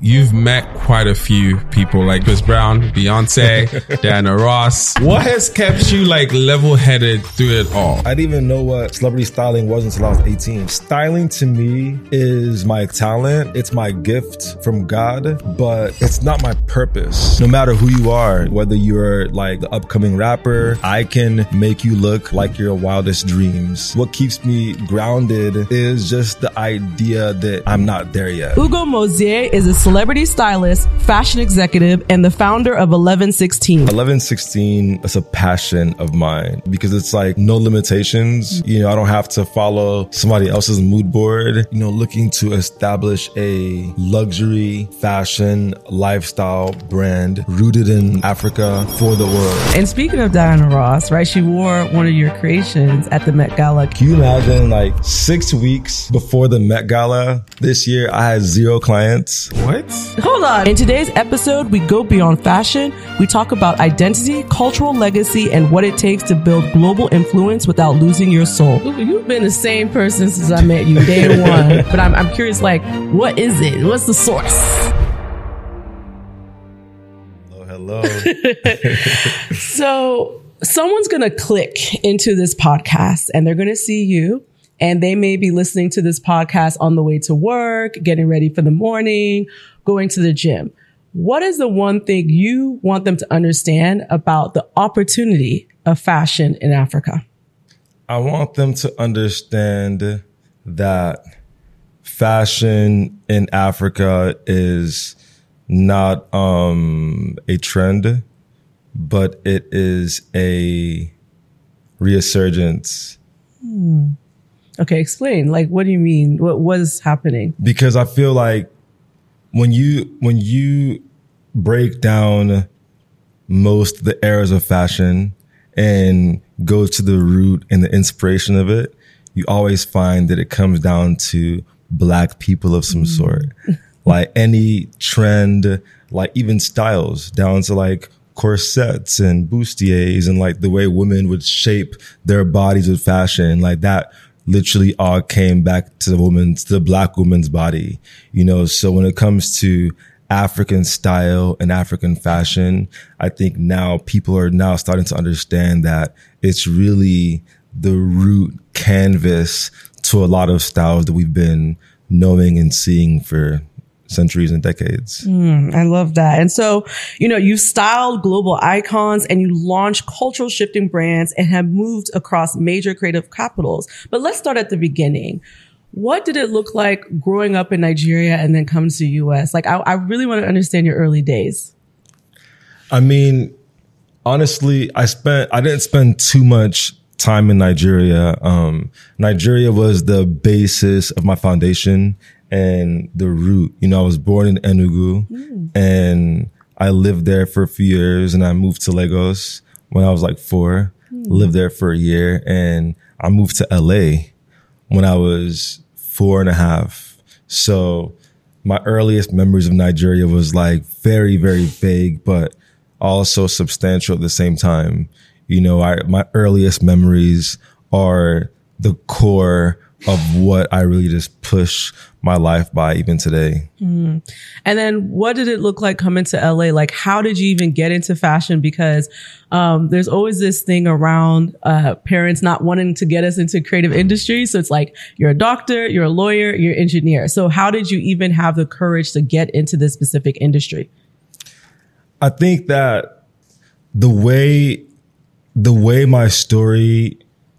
you've met quite a few people like Chris Brown, Beyonce, Diana Ross. What has kept you like level-headed through it all? I didn't even know what celebrity styling was until I was 18. Styling to me is my talent. It's my gift from God, but it's not my purpose. No matter who you are, whether you're like the upcoming rapper, I can make you look like your wildest dreams. What keeps me grounded is just the idea that I'm not there yet. Hugo Mosier is a celebrity stylist, fashion executive, and the founder of 1116. 1116 is a passion of mine because it's like no limitations. You know, I don't have to follow somebody else's mood board. You know, looking to establish a luxury fashion lifestyle brand rooted in Africa for the world. And speaking of Diana Ross, right? She wore one of your creations at the Met Gala. Can you imagine like 6 weeks before the Met Gala this year, I had 0 clients. What? Hold on. In today's episode, we go beyond fashion. We talk about identity, cultural legacy, and what it takes to build global influence without losing your soul. You've been the same person since I met you, day one. But I'm curious, like, what is it? What's the source? Hello. So someone's going to click into this podcast and they're going to see you. And they may be listening to this podcast on the way to work, getting ready for the morning, going to the gym. What is the one thing you want them to understand about the opportunity of fashion in Africa? I want them to understand that fashion in Africa is not a trend, but it is a resurgence. Okay, explain. Like, what do you mean? What is happening? Because I feel like when you break down most of the eras of fashion and go to the root and the inspiration of it, you always find that it comes down to Black people of some sort. Like any trend, like even styles, down to like corsets and bustiers and like the way women would shape their bodies with fashion, like that literally all came back to the Black woman's body, you know? So when it comes to African style and African fashion, I think now people are now starting to understand that it's really the root canvas to a lot of styles that we've been knowing and seeing for centuries and decades. I love that. And so, you know, you've styled global icons and you launched cultural shifting brands and have moved across major creative capitals. But let's start at the beginning. What did it look like growing up in Nigeria and then coming to the US? Like, I really want to understand your early days. I mean, honestly, I didn't spend too much time in Nigeria. Nigeria was the basis of my foundation and the root. You know, I was born in Enugu and I lived there for a few years and I moved to Lagos when I was like 4, lived there for a year, and I moved to LA when I was 4.5. So my earliest memories of Nigeria was like very, very vague, but also substantial at the same time. You know, my earliest memories are the core of what I really just push my life by even today. And then what did it look like coming to LA? Like, how did you even get into fashion? Because there's always this thing around parents not wanting to get us into creative industry. So it's like, you're a doctor, you're a lawyer, you're an engineer. So how did you even have the courage to get into this specific industry? I think that the way my story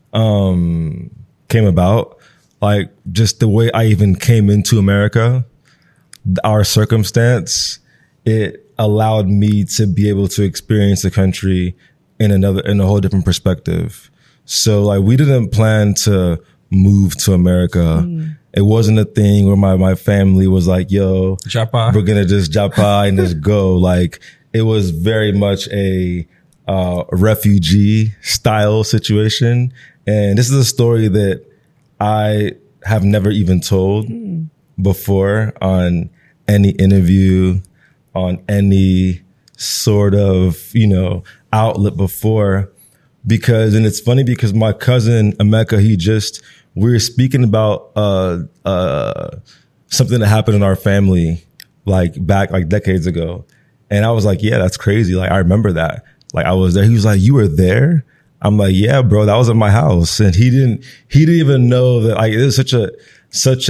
came about, like just the way I even came into America, our circumstance, it allowed me to be able to experience the country in a whole different perspective. So like we didn't plan to move to America. It wasn't a thing where my family was like, yo, Japa. We're gonna just japa and just go. Like it was very much a refugee style situation. And this is a story that I have never even told before on any interview, on any sort of, you know, outlet before. And it's funny because my cousin Emeka, we were speaking about something that happened in our family like back like decades ago. And I was like, yeah, that's crazy. Like, I remember that. Like, I was there. He was like, you were there? I'm like, yeah, bro, that was at my house. And he didn't even know that, like, it was such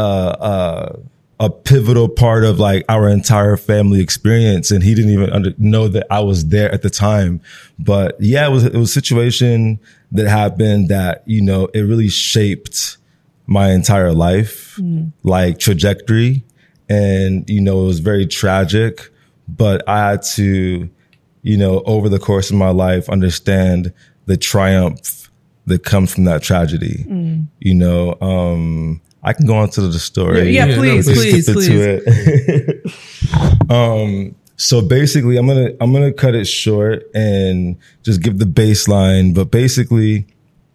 a pivotal part of like our entire family experience. And he didn't even know that I was there at the time. But yeah, it was a situation that happened that, you know, it really shaped my entire life, like trajectory. And, you know, it was very tragic, but I had to, you know, over the course of my life, understand the triumph that comes from that tragedy. You know, I can go on to the story. Yeah, please. So basically, I'm gonna cut it short and just give the baseline. But basically,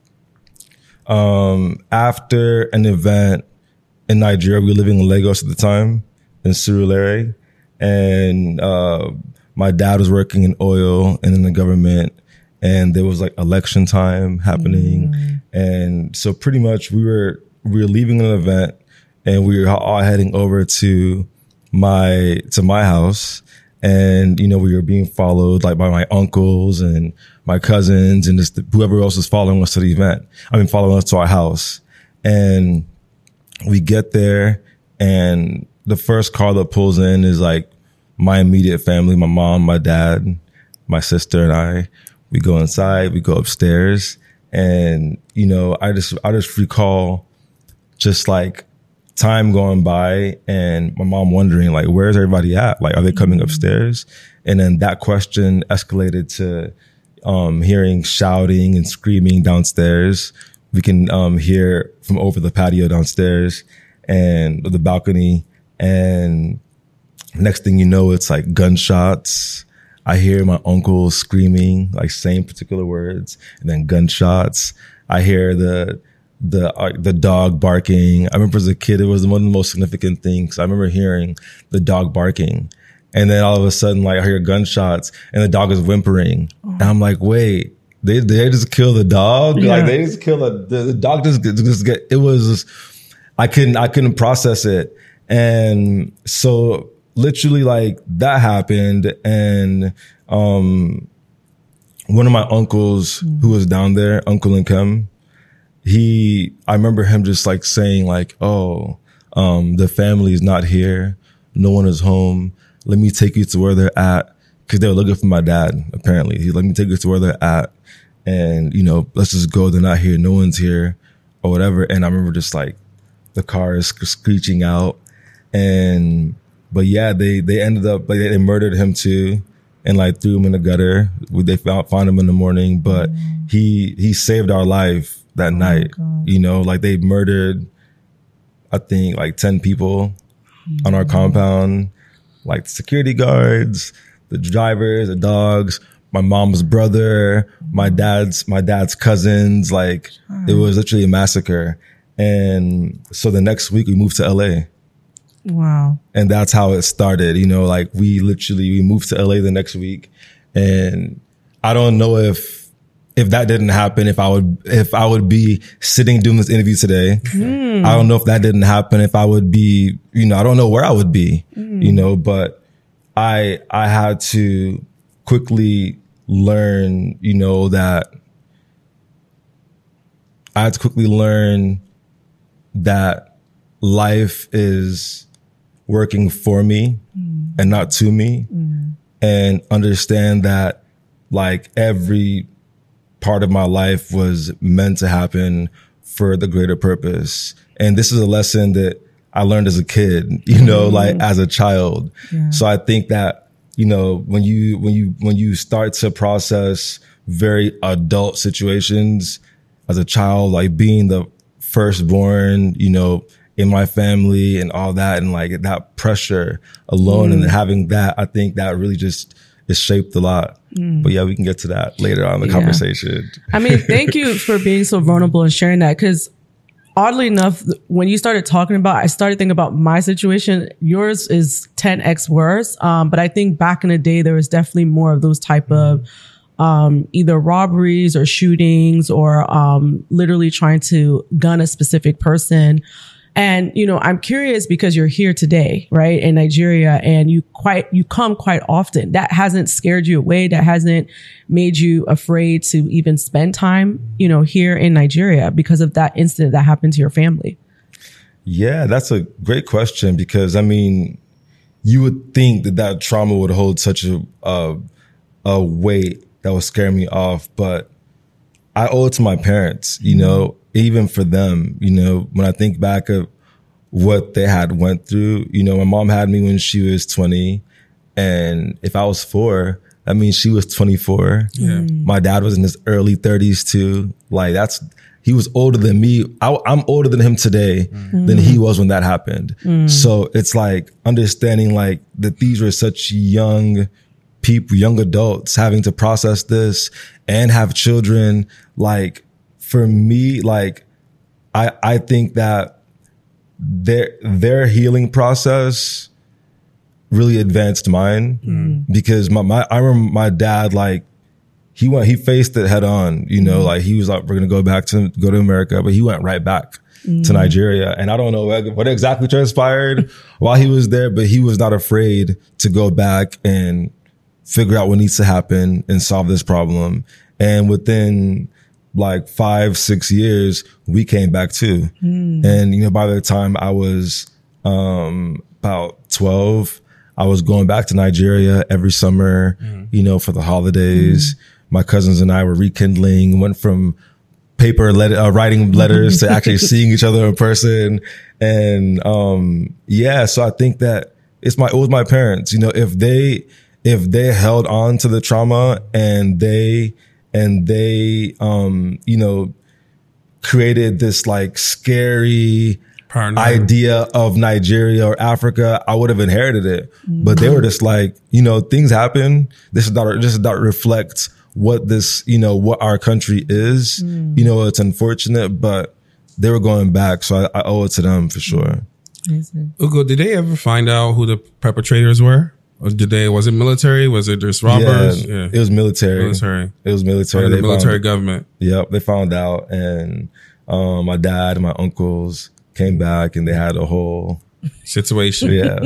after an event in Nigeria, we were living in Lagos at the time, in Surulere, and my dad was working in oil and in the government, and there was like election time happening, and so pretty much we were leaving an event, and we were all heading over to my house, and you know, we were being followed like by my uncles and my cousins and just whoever else was following us to the event. Following us to our house, and we get there, and the first car that pulls in is like my immediate family, my mom, my dad, my sister, and I. We go inside, we go upstairs, and you know, I just recall just like time going by and my mom wondering like, where's everybody at? Like, are they coming upstairs? And then that question escalated to hearing shouting and screaming downstairs. We can hear from over the patio downstairs and the balcony, and next thing you know, it's like gunshots. I hear my uncle screaming, like same particular words, and then gunshots. I hear the dog barking. I remember as a kid, it was one of the most significant things. I remember hearing the dog barking, and then all of a sudden, like I hear gunshots, and the dog is whimpering. And I'm like, wait, they just kill the dog? Yeah. Like they just kill the dog? Just get. It was. I couldn't process it, and so. Literally, like that happened, and one of my uncles who was down there, Uncle Nkem, I remember him just like saying like, "Oh, the family is not here, no one is home. Let me take you to where they're at," because they were looking for my dad. Apparently, let me take you to where they're at, and you know, let's just go. They're not here, no one's here, or whatever. And I remember just like the car is screeching out, but yeah, they ended up like they murdered him too, and like threw him in the gutter. They found him in the morning, but he saved our life that night. You know, like they murdered, I think like 10 people on our compound, like the security guards, the drivers, the dogs, my mom's brother, my dad's cousins. Like it was literally a massacre. And so the next week we moved to LA. Wow. And that's how it started. You know, like we moved to LA the next week, and I don't know if that didn't happen, if I would be sitting doing this interview today. I don't know if that didn't happen, if I would be, you know, I don't know where I would be, you know, but I had to quickly learn, you know, that life is working for me and not to me, and understand that like every part of my life was meant to happen for the greater purpose. And this is a lesson that I learned as a kid, you know, like as a child. Yeah. So I think that, you know, when you start to process very adult situations as a child, like being the firstborn, you know, in my family and all that, and like that pressure alone and having that, I think that really just is shaped a lot. But yeah, we can get to that later on in the conversation. I mean, thank you for being so vulnerable and sharing that, because oddly enough, when you started talking about, I started thinking about my situation. Yours is 10x worse. But I think back in the day, there was definitely more of those type of either robberies or shootings or literally trying to gun a specific person. And, you know, I'm curious because you're here today, right, in Nigeria, and you come quite often. That hasn't scared you away. That hasn't made you afraid to even spend time, you know, here in Nigeria because of that incident that happened to your family. Yeah, that's a great question, because I mean, you would think that trauma would hold such a weight that would scare me off, but I owe it to my parents, you know, even for them, you know, when I think back of what they had went through, you know, my mom had me when she was 20, and if I was 4, that means she was 24. Yeah. My dad was in his early 30s too. Like he was older than me. I'm older than him today than he was when that happened. So it's like understanding like that these were such young people, young adults having to process this and have children. Like for me, like I think that their healing process really advanced mine because I remember my dad, like he faced it head on, you know, like he was like, we're going to go to America, but he went right back to Nigeria. And I don't know what exactly transpired while he was there, but he was not afraid to go back and figure out what needs to happen and solve this problem. And within like 5-6 years, we came back too. And, you know, by the time I was, about 12, I was going back to Nigeria every summer, you know, for the holidays. My cousins and I were rekindling, went from writing letters to actually seeing each other in person. And, so I think that it was my parents, you know, if they held on to the trauma and they, you know, created this like scary idea of Nigeria or Africa, I would have inherited it. But they were just like, you know, things happen. This does not reflect what what our country is. You know, it's unfortunate, but they were going back. So I owe it to them for sure. Ugo, did they ever find out who the perpetrators were? Or was it military? Was it just robbers? Yeah, it was military. It was military. The military government. Yep, they found out, and my dad and my uncles came back, and they had a whole situation. Yeah.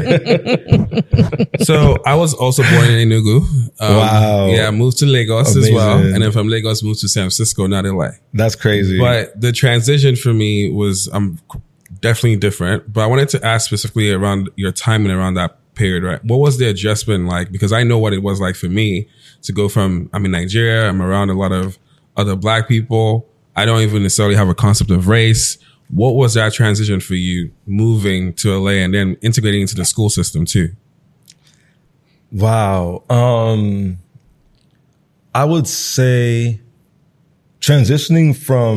So I was also born in Enugu. Wow. Yeah, I moved to Lagos Amazing. as well, and then from Lagos moved to San Francisco, not LA. That's crazy. But the transition for me was definitely different. But I wanted to ask specifically around your timing around that period, right? What was the adjustment like? Because I know what it was like for me to go from, I'm in Nigeria, I'm around a lot of other Black people. I don't even necessarily have a concept of race. What was that transition for you moving to LA and then integrating into the school system too? Wow. I would say transitioning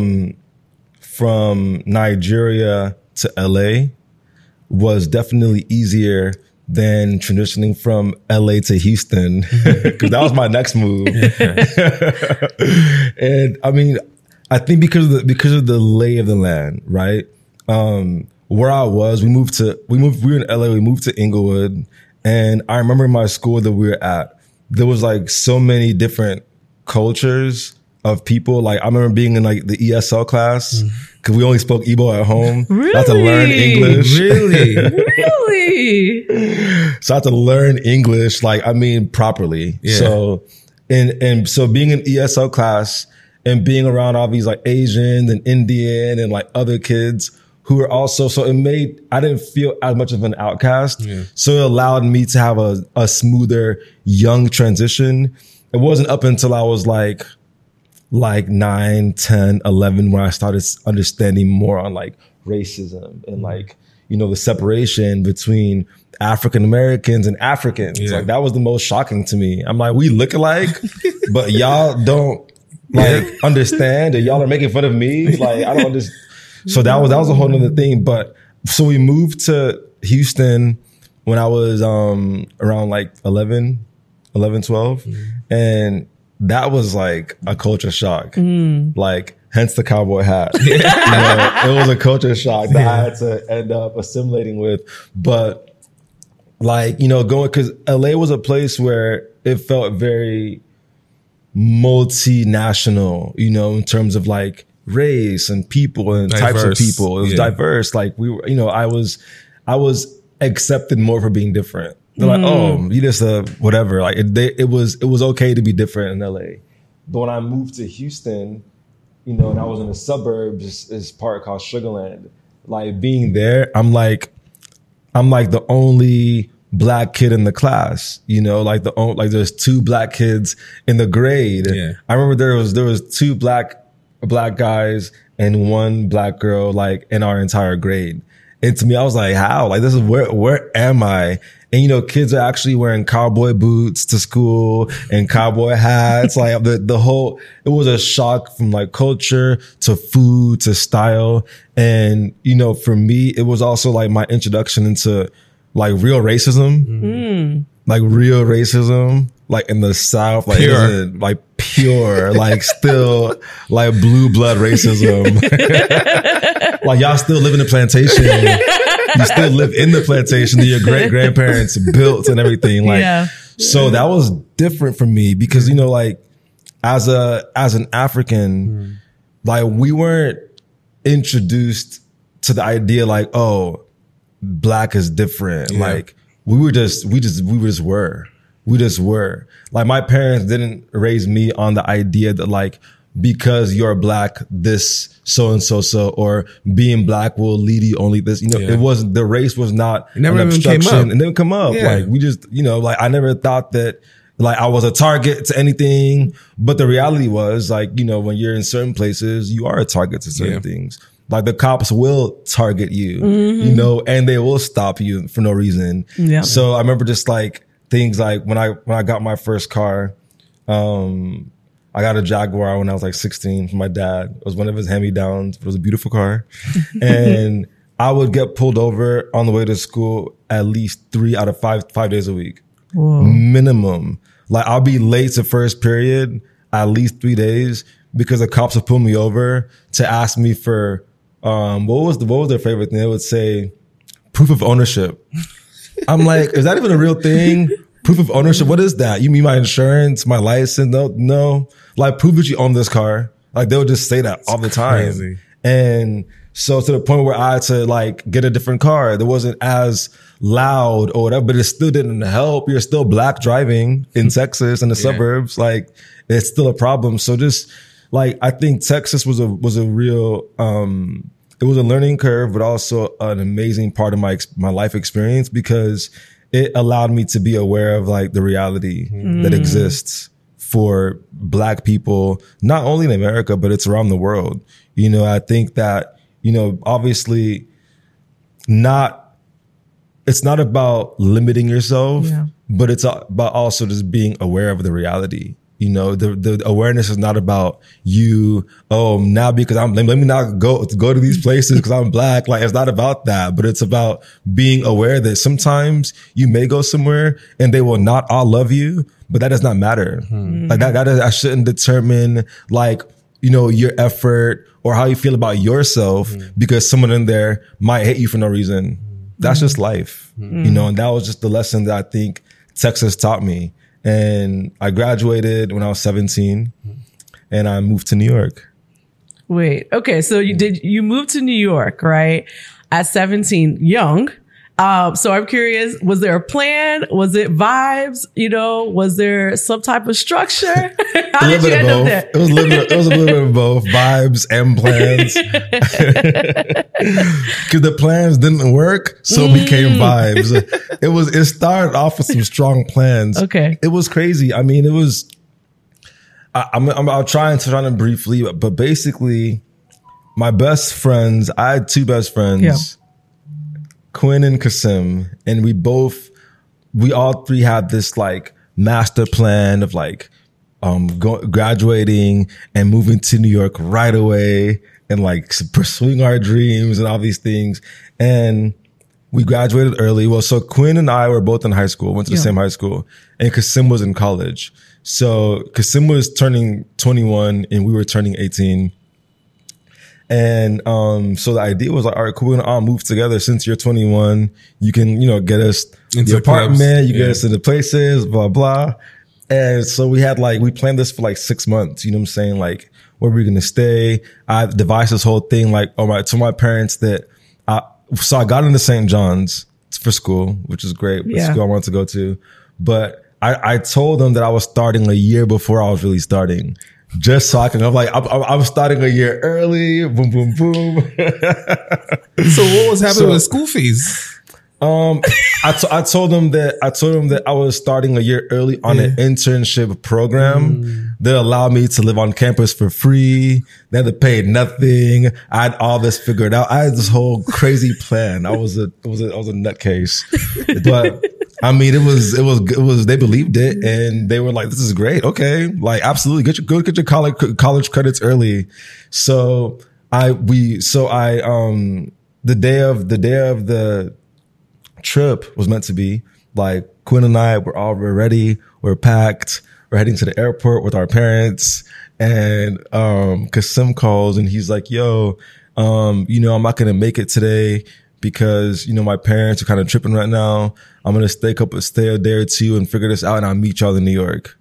from Nigeria to LA was definitely easier than transitioning from LA to Houston, because that was my next move. And I mean, I think because of the lay of the land, right? Where I was, we were in LA, we moved to Inglewood, and I remember my school that we were at, there was like so many different cultures of people. Like I remember being in like the ESL class because we only spoke Igbo at home. Really? I had to learn English. Really? Really? So I had to learn English, like, I mean, properly. Yeah. So, and so being in ESL class and being around all these like Asian and Indian and like other kids who were also, so I didn't feel as much of an outcast. Yeah. So it allowed me to have a smoother young transition. It wasn't up until I was like 9, 10, 11, where I started understanding more on like racism and like, you know, the separation between African Americans and Africans. Yeah. Like that was the most shocking to me. I'm like, we look alike, but y'all don't like understand, and y'all are making fun of me. Like I don't understand. So that was a whole nother thing. But so we moved to Houston when I was around like 11, 12. And that was like a culture shock. Like hence the cowboy hat. You know, it was a culture shock that I had to end up assimilating with. But like, you know, because LA was a place where it felt very multinational, you know, in terms of like race and people and types of people. It was diverse. Like we were, I was accepted more for being different. They're like, oh, you just whatever. Like it was okay to be different in LA. But when I moved to Houston, and I was in the suburbs, this part called Sugarland. Like being there, I'm like the only black kid in the class. Like there's 2 black kids in the grade. Yeah. I remember there was 2 black guys and 1 black girl like in our entire grade. And to me, I was like, how? Like this is where am I? And kids are actually wearing cowboy boots to school and cowboy hats. Like the whole, it was a shock from like culture to food to style. And, for me, it was also like my introduction into like real racism, like real racism, like in the South, like pure, like still like blue blood racism. Like y'all still live in the plantation. You still live in the plantation that your great grandparents built and everything. Like, so that was different for me because, like as an African, like we weren't introduced to the idea like, oh, black is different. Yeah. Like we just were. Like my parents didn't raise me on the idea that like, because you're black, this so and so, or being black will lead you only this. It wasn't, the race was not an obstruction. It didn't come up. Yeah. Like we just, like I never thought that like I was a target to anything. But the reality was like, when you're in certain places, you are a target to certain things. Like the cops will target you, and they will stop you for no reason. Yeah. So I remember just like things like when I got my first car, I got a Jaguar when I was like 16 from my dad. It was one of his hand-me-downs. It was a beautiful car. And I would get pulled over on the way to school at least 3 out of 5 days a week. Whoa. Minimum. Like I'll be late to first period at least 3 days because the cops would pull me over to ask me for, what was their favorite thing? They would say proof of ownership. I'm like, is that even a real thing? Proof of ownership? What is that? You mean my insurance, my license? No. Like, prove that you own this car. Like, they would just say that all the time. Crazy. And so to the point where I had to like get a different car that wasn't as loud or whatever, but it still didn't help. You're still black driving in Texas in the suburbs. Like, it's still a problem. So just like, I think Texas was a real, it was a learning curve, but also an amazing part of my life experience because it allowed me to be aware of like the reality that exists for black people, not only in America, but it's around the world. I think that, obviously it's not about limiting yourself, but it's about also just being aware of the reality. The awareness is not about you, now because let me not go to these places because I'm black. Like, it's not about that, but it's about being aware that sometimes you may go somewhere and they will not all love you, but that does not matter. Like that shouldn't determine like, your effort or how you feel about yourself because someone in there might hate you for no reason. That's just life, and that was just the lesson that I think Texas taught me. And I graduated when I was 17 and I moved to New York. Wait, okay. So you moved to New York, right? At 17, young. So I'm curious, was there a plan? Was it vibes? Was there some type of structure? How did you end up there? It was a little bit of both, vibes and plans. Because the plans didn't work, so it became vibes. It started off with some strong plans. Okay. It was crazy. I mean, it was, I'll try to briefly, but basically my best friends, I had 2 best friends. Yeah. Quinn and Kasim, and we all 3 had this like master plan of like graduating and moving to New York right away and like pursuing our dreams and all these things. And we graduated early. Well, so Quinn and I were both in high school, went to the same high school, and Kasim was in college. So Kasim was turning 21 and we were turning 18. And so the idea was like, all right, cool, we're gonna all move together. Since you're 21, you can, get us into the apartment, you get us into places, blah, blah. And so we planned this for like 6 months, you know what I'm saying? Like, where we're going to stay. I devised this whole thing, like, to my parents that, so I got into St. John's for school, which is great. The school I wanted to go to. But I told them that I was starting a year before I was really starting. Just so I'm starting a year early. Boom, boom, boom. So what was happening with school fees? I told them that I was starting a year early on an internship program that allowed me to live on campus for free. They had to pay nothing. I had all this figured out. I had this whole crazy plan. I was a nutcase, but I mean, it was, they believed it and they were like, this is great. Okay. Like, absolutely. Get your college credits early. So the day of the trip was meant to be like Quinn and I we're ready, we're packed, we're heading to the airport with our parents, and Kasim calls and he's like, yo, I'm not gonna make it today because my parents are kind of tripping right now. I'm gonna stay a day or two and figure this out, and I'll meet y'all in New York.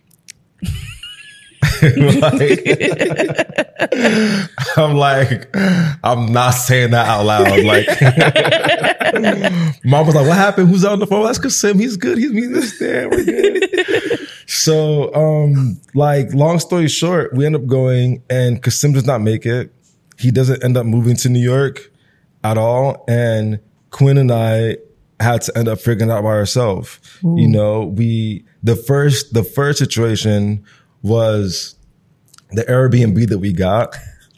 I'm like, I'm not saying that out loud. Like, mom was like, what happened? Who's on the phone? That's Kasim. He's good. He's meeting us there. We're good. So, long story short, we end up going and Kasim does not make it. He doesn't end up moving to New York at all. And Quinn and I had to end up figuring it out by ourselves. The first situation was the Airbnb that we got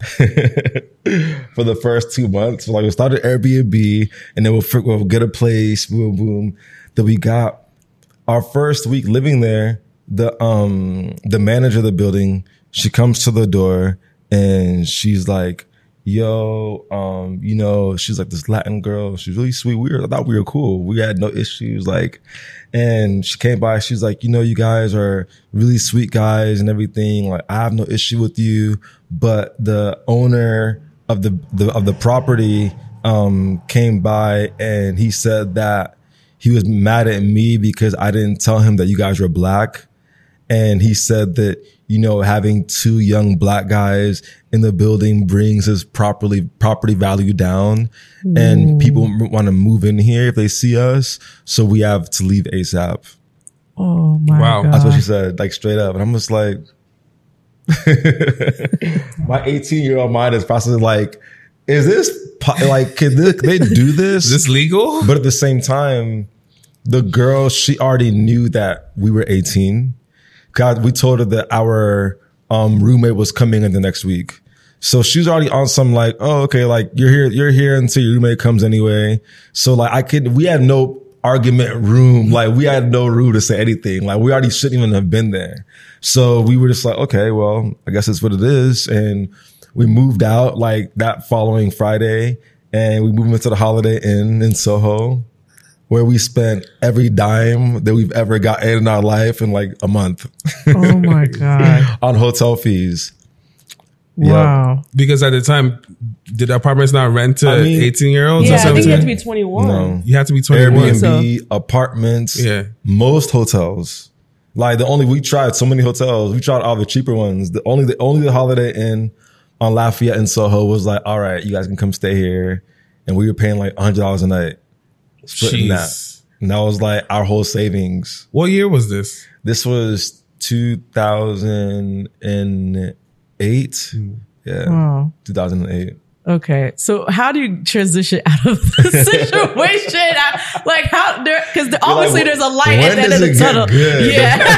for the first 2 months. So we started Airbnb and then we'll get a place, boom, boom. That we got our first week living there. The manager of the building, she comes to the door and she's like, yo, she's like this Latin girl. She's really sweet. I thought we were cool. We had no issues. And she came by. She's like, you guys are really sweet guys and everything. Like, I have no issue with you. But the owner of the property, came by and he said that he was mad at me because I didn't tell him that you guys were black. And he said that, having 2 young black guys in the building brings his property value down. And people want to move in here if they see us. So we have to leave ASAP. Oh my God. That's what she said, like straight up. And I'm just like, my 18-year-old mind is processing like, is this like, can they do this? Is this legal? But at the same time, the girl, she already knew that we were 18. God, we told her that our roommate was coming in the next week. So she's already on some like, oh, okay, like you're here until your roommate comes anyway. So like we had no argument room. Like we had no room to say anything. Like we already shouldn't even have been there. So we were just like, okay, well, I guess that's what it is. And we moved out like that following Friday and we moved into the Holiday Inn in Soho, where we spent every dime that we've ever gotten in our life in like a month. Oh my God. On hotel fees. Wow. Yep. Because at the time, did the apartments not rent to 18-year-olds? Yeah, or I think you had to 17? be 21. No. You had to be 21. Airbnb, apartments, most hotels. Like we tried so many hotels. We tried all the cheaper ones. Only the Holiday Inn on Lafayette in Soho was like, all right, you guys can come stay here. And we were paying like $100 a night. Splitting that. And that was like our whole savings. What year was this? This was 2008. Yeah. Wow. 2008. Okay. So how do you transition out of the situation? Like how there, because obviously there's a light at the end of the tunnel. Good?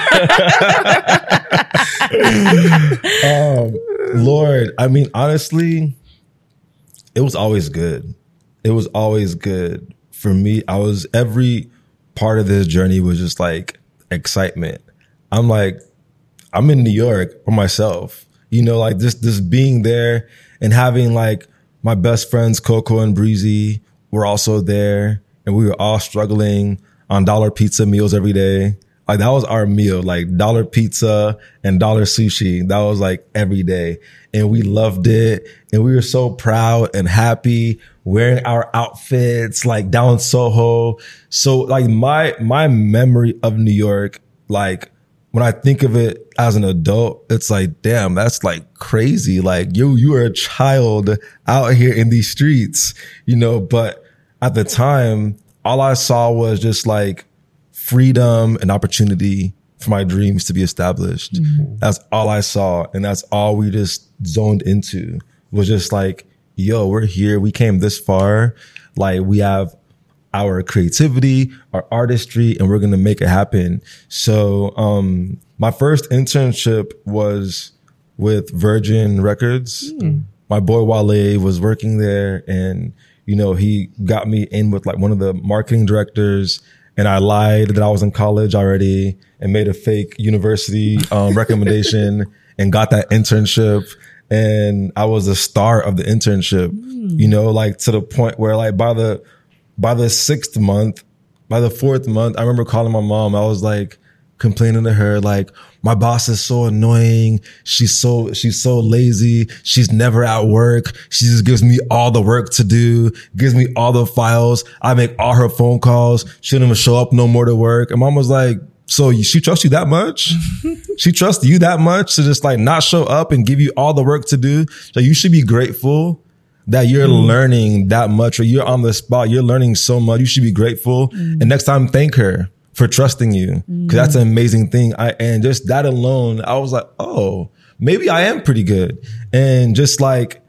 Yeah. Lord, I mean, honestly, it was always good. It was always good. For me, every part of this journey was just like excitement. I'm in New York for myself, like this being there and having like my best friends, Coco and Breezy, were also there and we were all struggling on dollar pizza meals every day. Like that was our meal, like dollar pizza and dollar sushi. That was like every day. And we loved it. And we were so proud and happy wearing our outfits like down Soho. So like my memory of New York, like when I think of it as an adult, it's like, damn, that's like crazy. Like you are a child out here in these streets, you know, but at the time, all I saw was just like freedom and opportunity for my dreams to be established. Mm-hmm. That's all I saw. And that's all we just zoned into, was just like, yo, we're here. We came this far. Like we have our creativity, our artistry, and we're going to make it happen. So, my first internship was with Virgin Records. My boy Wale was working there, and, you know, he got me in with like one of the marketing directors, and I lied that I was in college already and made a fake university, recommendation and got that internship. And I was the star of the internship, you know, like to the point where like by the 6th month, by the 4th month, I remember calling my mom. I was like complaining to her, like, my boss is so annoying. She's so lazy. She's never at work. She just gives me all the work to do, gives me all the files. I make all her phone calls. She don't even show up no more to work. And mom was like, so she trusts you that much? She trusts you that much to just like not show up and give you all the work to do? So you should be grateful that you're learning that much, or you're on the spot. You're learning so much. You should be grateful. And next time, thank her for trusting you, because that's an amazing thing. And just that alone, I was like, oh, maybe I am pretty good. And just like,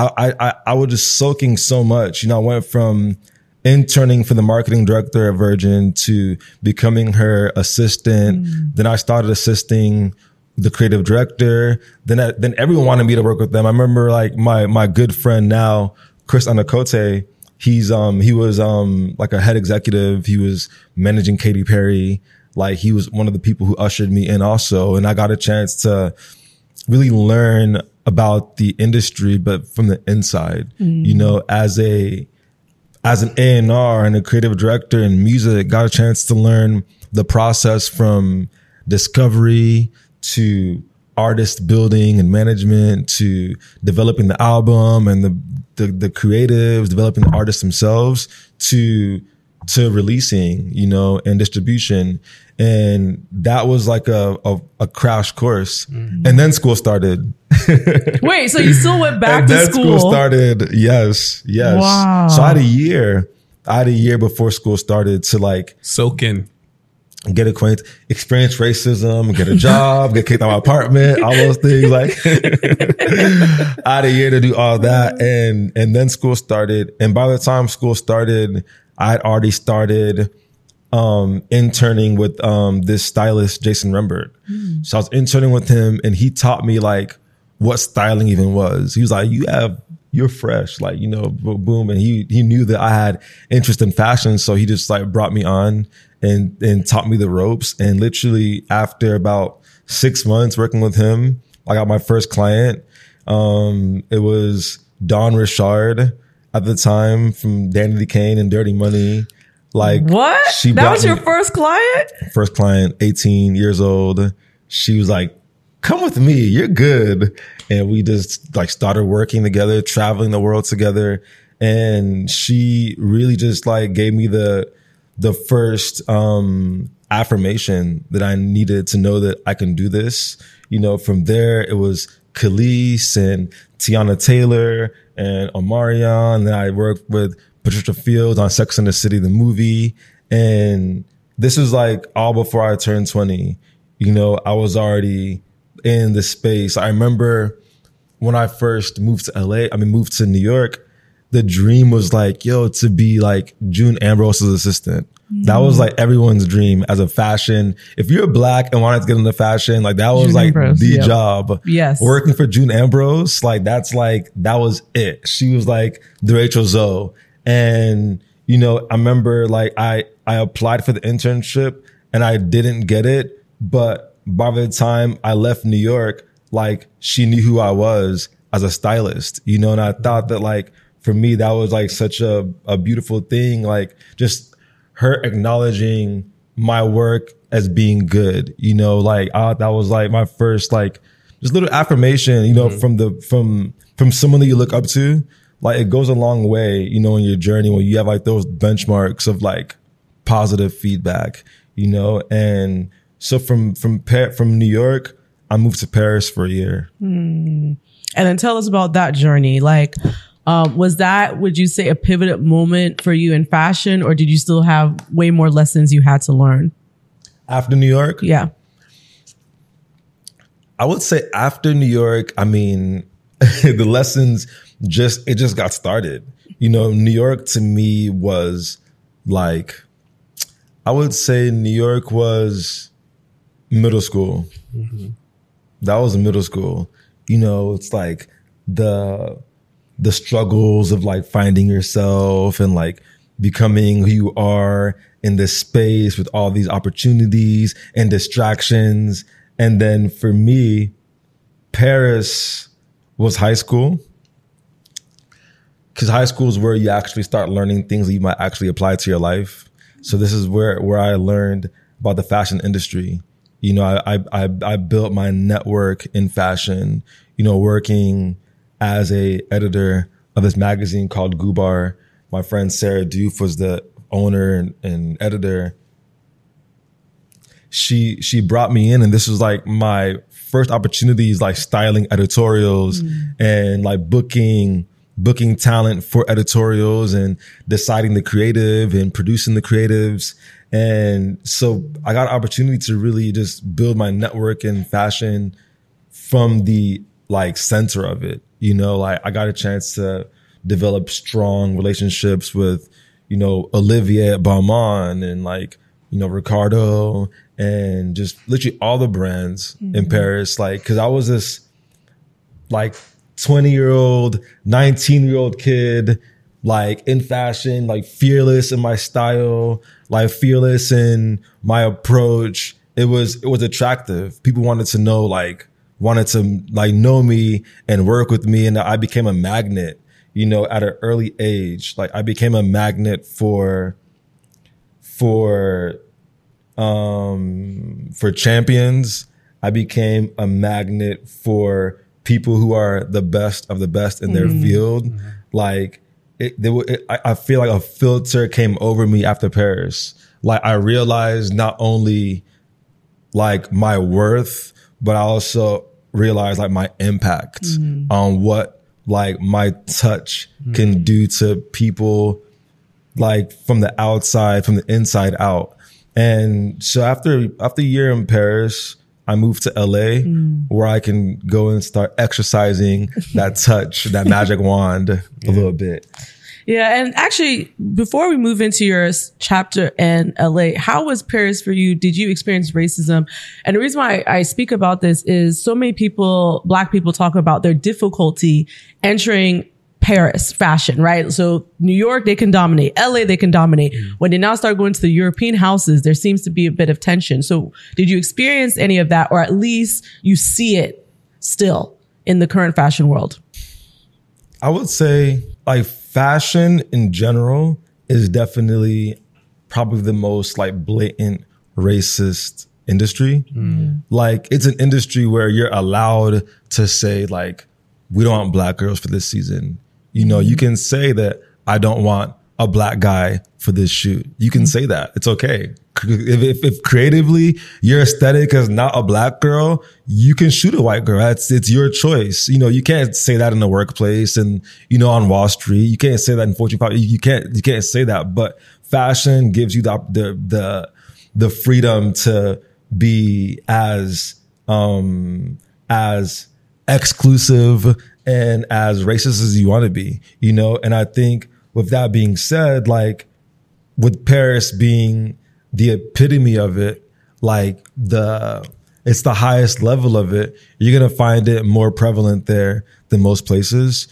I was just soaking so much. You know, I went from interning for the marketing director at Virgin to becoming her assistant. Then I started assisting the creative director. Then everyone wanted me to work with them. I remember like my good friend now, Chris Anakote, he was like a head executive. He was managing Katy Perry. Like he was one of the people who ushered me in also. And I got a chance to really learn about the industry, but from the inside, you know, as an A&R and a creative director in music, got a chance to learn the process from discovery to artist building and management to developing the album and the creatives, developing the artists themselves to releasing, you know, and distribution. And that was like a crash course. And then school started. Wait, so you still went back to school? School started. Yes. Wow. So I had a year before school started to like soak in, get acquainted, experience racism, get a job, get kicked out of my apartment, all those things. Like I had a year to do all that. And then school started. And by the time school started, I'd already started interning with this stylist, Jason Rembert. So I was interning with him, and he taught me like what styling even was. He was like, you're fresh, like, you know, boom. And he knew that I had interest in fashion. So he just like brought me on and taught me the ropes. And literally after about 6 months working with him, I got my first client. It was Dawn Richard at the time from Danity Kane and Dirty Money. Like what? That was your first client? First client, 18 years old. She was like, come with me, you're good. And we just like started working together, traveling the world together. And she really just like gave me the first affirmation that I needed to know that I can do this. You know, from there it was Khalees and Tiana Taylor and Omarion. And then I worked with Patricia Fields on Sex and the City, the movie. And this was like all before I turned 20. You know, I was already in the space. I remember when I first moved to New York, the dream was like, yo, to be like June Ambrose's assistant. That was like everyone's dream as a fashion. If you're black and wanted to get into fashion, like that was June like Ambrose, the job. Yes. Working for June Ambrose, like that was it. She was like the Rachel Zoe. And, you know, I remember like I applied for the internship and I didn't get it. But by the time I left New York, like she knew who I was as a stylist, you know, and I thought that like for me, that was like such a beautiful thing. Like just her acknowledging my work as being good, you know, like that was like my first like just little affirmation, you know, from someone that you look up to. Like it goes a long way, you know, in your journey when you have like those benchmarks of like positive feedback, you know. And So from New York, I moved to Paris for a year. And then tell us about that journey. Like, was that, would you say, a pivotal moment for you in fashion, or did you still have way more lessons you had to learn? After New York? Yeah. I would say after New York, I mean, the lessons just got started. You know, New York to me was like, I would say New York was middle school. Mm-hmm. That was middle school. You know, it's like the struggles of like finding yourself and like becoming who you are in this space with all these opportunities and distractions. And then for me, Paris was high school, because high school is where you actually start learning things that you might actually apply to your life. So this is where I learned about the fashion industry. You know, I built my network in fashion, you know, working as a editor of this magazine called Gubar. My friend Sarah Doof was the owner and editor. She brought me in, and this was like my first opportunities, like styling editorials and like booking talent for editorials and deciding the creative and producing the creatives. And so I got an opportunity to really just build my network in fashion from the like center of it. You know, like I got a chance to develop strong relationships with, you know, Olivier at Balmain and like, you know, Ricardo and just literally all the brands in Paris. Like, cause I was this like 20-year-old, 19-year-old kid, like in fashion, like fearless in my style, like fearless in my approach. It was attractive. People wanted to know me and work with me. And I became a magnet, you know, at an early age. Like I became a magnet for champions. I became a magnet for people who are the best of the best in their field. Like I feel like a filter came over me after Paris. Like I realized not only like my worth, but I also realized like my impact on what like my touch can do to people, like from the outside, from the inside out. And so after a year in Paris, I moved to LA where I can go and start exercising that touch, that magic wand a little bit. Yeah. And actually, before we move into your chapter in LA, how was Paris for you? Did you experience racism? And the reason why I speak about this is so many people, Black people, talk about their difficulty entering Paris fashion, right? So New York, they can dominate. LA, they can dominate. When they now start going to the European houses, there seems to be a bit of tension. So did you experience any of that, or at least you see it still in the current fashion world? I would say like fashion in general is definitely probably the most like blatant racist industry. Like it's an industry where you're allowed to say like, we don't want Black girls for this season. You know, you can say that I don't want a Black guy for this shoot. You can say that. It's okay. If creatively your aesthetic is not a Black girl, you can shoot a white girl. It's your choice. You know, you can't say that in the workplace and, you know, on Wall Street. You can't say that in Fortune 5. You can't say that. But fashion gives you the freedom to be as exclusive and as racist as you want to be, you know? And I think with that being said, like with Paris being the epitome of it, like it's the highest level of it, you're going to find it more prevalent there than most places.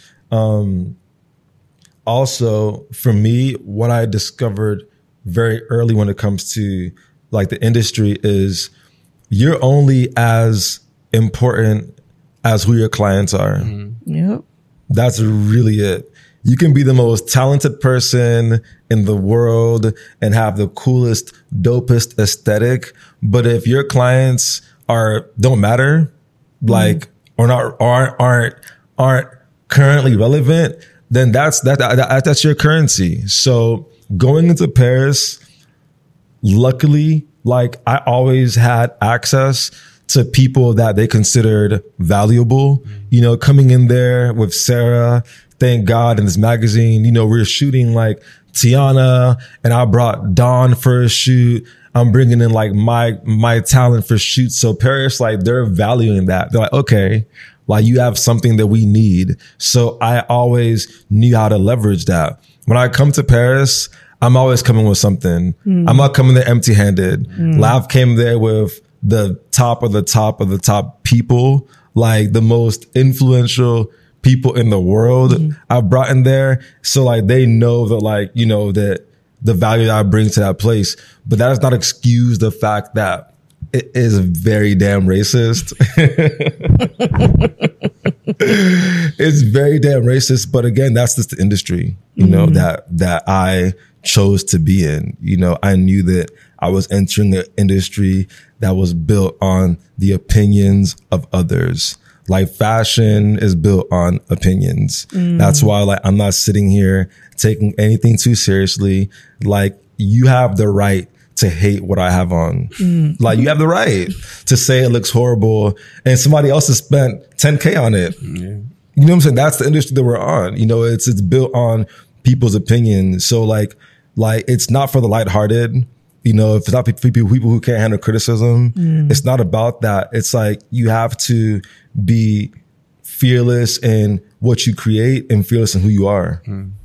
Also for me, what I discovered very early when it comes to like the industry is you're only as important as who your clients are. Yep. That's really it. You can be the most talented person in the world and have the coolest, dopest aesthetic. But if your clients don't matter, like, or not, aren't currently relevant, then that's your currency. So going into Paris, luckily like I always had access to people that they considered valuable, you know, coming in there with Sarah, thank God, in this magazine, you know, we were shooting like Tiana, and I brought Dawn for a shoot. I'm bringing in like my talent for shoots. So Paris, like they're valuing that. They're like, okay, like you have something that we need. So I always knew how to leverage that. When I come to Paris, I'm always coming with something. I'm not coming there empty handed. Lav came there with the top of the top of the top people, like the most influential people in the world I brought in there. So like they know that, like, you know, that the value that I bring to that place, but that does not excuse the fact that it is very damn racist. It's very damn racist. But again, that's just the industry, you know, that I chose to be in. You know, I knew that I was entering an industry that was built on the opinions of others. Like fashion is built on opinions. That's why, like, I'm not sitting here taking anything too seriously. Like, you have the right to hate what I have on. Like, you have the right to say it looks horrible and somebody else has spent $10K on it. You know what I'm saying? That's the industry that we're on. You know, it's built on people's opinions. So like it's not for the lighthearted. You know, if it's not for people who can't handle criticism, it's not about that. It's like you have to be fearless in what you create and fearless in who you are.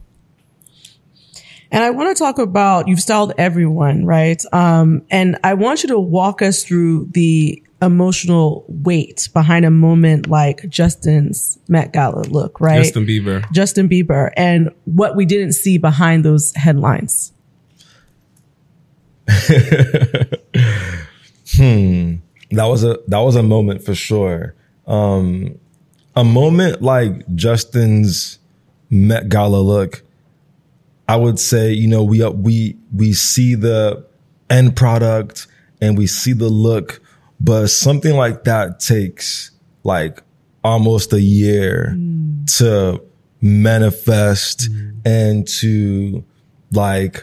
And I want to talk about, you've styled everyone, right? And I want you to walk us through the emotional weight behind a moment like Justin's Met Gala look, right? Justin Bieber, and what we didn't see behind those headlines. That was a moment for sure. A moment like Justin's Met Gala look, I would say, you know, we see the end product and we see the look, but something like that takes like almost a year to manifest and to like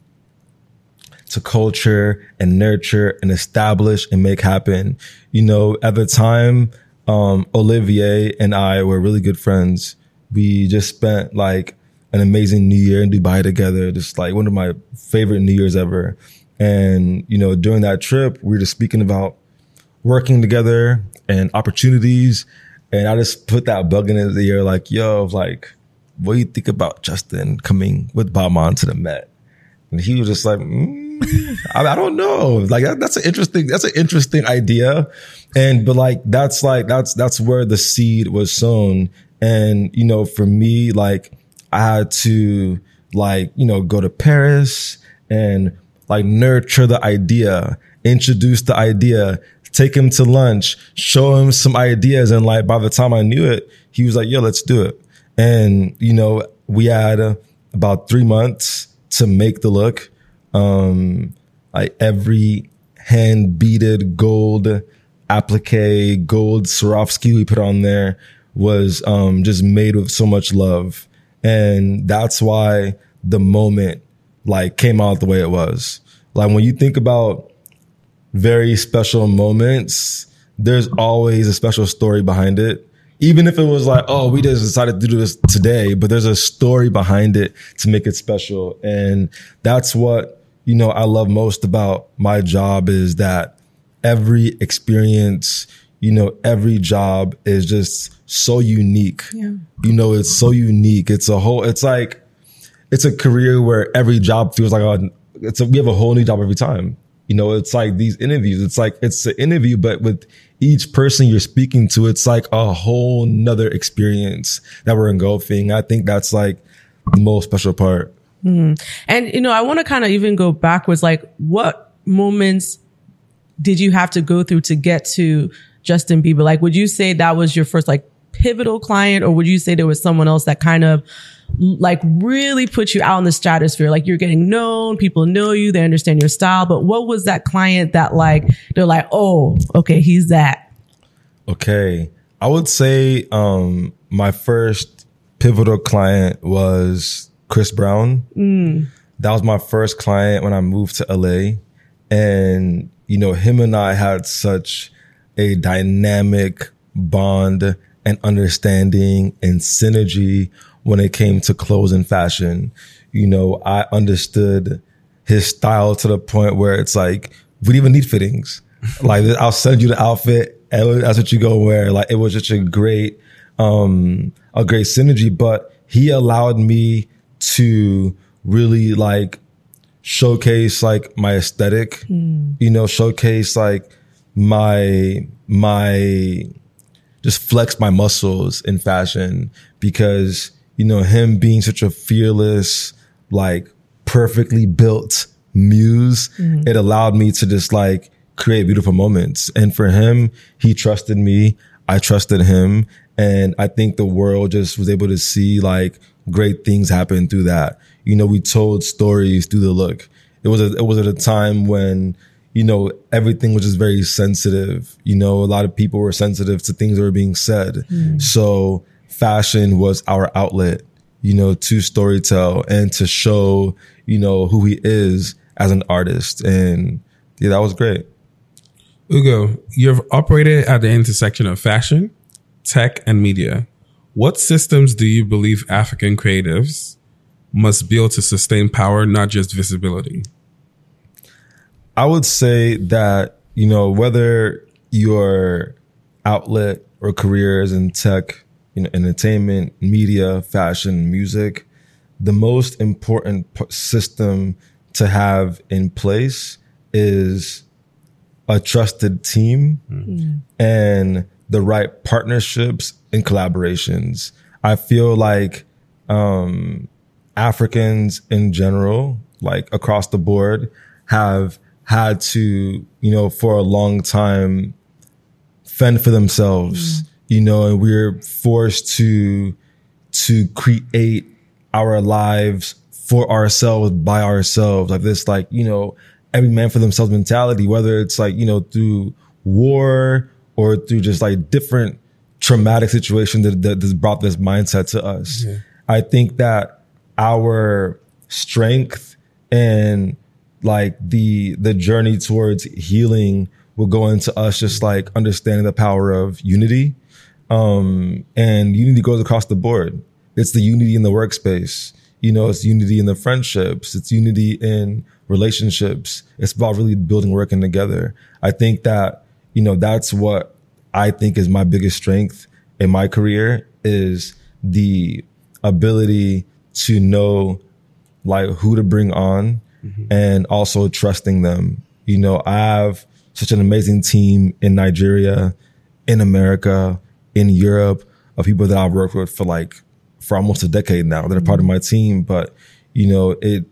to culture and nurture and establish and make happen. You know, at the time, Olivier and I were really good friends. We just spent like an amazing New Year in Dubai together, just like one of my favorite New Years ever. And, you know, during that trip, we were just speaking about working together and opportunities. And I just put that bug in his ear, like, yo, like, what do you think about Justin coming with Balmain to the Met? And he was just like, I don't know. Like that's an interesting idea. But like, that's where the seed was sown. And, you know, for me, like I had to like, you know, go to Paris and like nurture the idea, introduce the idea, take him to lunch, show him some ideas. And like, by the time I knew it, he was like, yo, let's do it. And, you know, we had about 3 months to make the look. Like every hand beaded gold applique, gold Swarovski we put on there was, just made with so much love. And that's why the moment like came out the way it was. Like when you think about very special moments, there's always a special story behind it. Even if it was like, oh, we just decided to do this today, but there's a story behind it to make it special. And that's what, you know, I love most about my job is that every experience, you know, every job is just so unique. Yeah. You know, it's so unique. It's like, it's a career where every job feels like we have a whole new job every time. You know, it's like these interviews. It's like, it's an interview, but with each person you're speaking to, it's like a whole nother experience that we're engulfing. I think that's like the most special part. And, you know, I want to kind of even go backwards. Like what moments did you have to go through to get to Justin Bieber? Like, would you say that was your first like pivotal client, or would you say there was someone else that kind of like really put you out in the stratosphere? Like you're getting known, people know you, they understand your style, but what was that client that like, they're like, oh, okay, he's that? Okay. I would say, my first pivotal client was Chris Brown. That was my first client when I moved to LA. And, him and I had such a dynamic bond and understanding and synergy when it came to clothes and fashion. I understood his style to the point where it's like, we didn't even need fittings. Like, I'll send you the outfit and that's what you go wear. Like, it was just a great synergy, but he allowed me to really like showcase like my aesthetic, showcase like my just flex my muscles in fashion because, him being such a fearless, like perfectly built muse, it allowed me to just like create beautiful moments. And for him, he trusted me. I trusted him. And I think the world just was able to see like great things happen through that. We told stories through the look. It was at a time when, everything was just very sensitive. A lot of people were sensitive to things that were being said. So fashion was our outlet, to storytell and to show, who he is as an artist. And yeah, that was great. Ugo, you've operated at the intersection of fashion, tech, and media. What systems do you believe African creatives must build to sustain power, not just visibility? I would say that, whether your outlet or career is in tech, entertainment, media, fashion, music, the most important system to have in place is a trusted team and the right partnerships and collaborations. I feel like Africans in general, like across the board, have had to, for a long time fend for themselves, and we're forced to create our lives for ourselves, by ourselves, like this, like, every man for themselves mentality, whether it's like, through war or through just like different traumatic situations that has brought this mindset to us. Yeah. I think that our strength and like the journey towards healing will go into us just like understanding the power of unity. And unity goes across the board. It's the unity in the workspace. It's unity in the friendships. It's unity in relationships. It's about really building, working together. I think that, that's what I think is my biggest strength in my career is the ability to know like who to bring on and also trusting them. I have such an amazing team in Nigeria, in America, in Europe of people that I've worked with for almost a decade now that are part of my team. But, the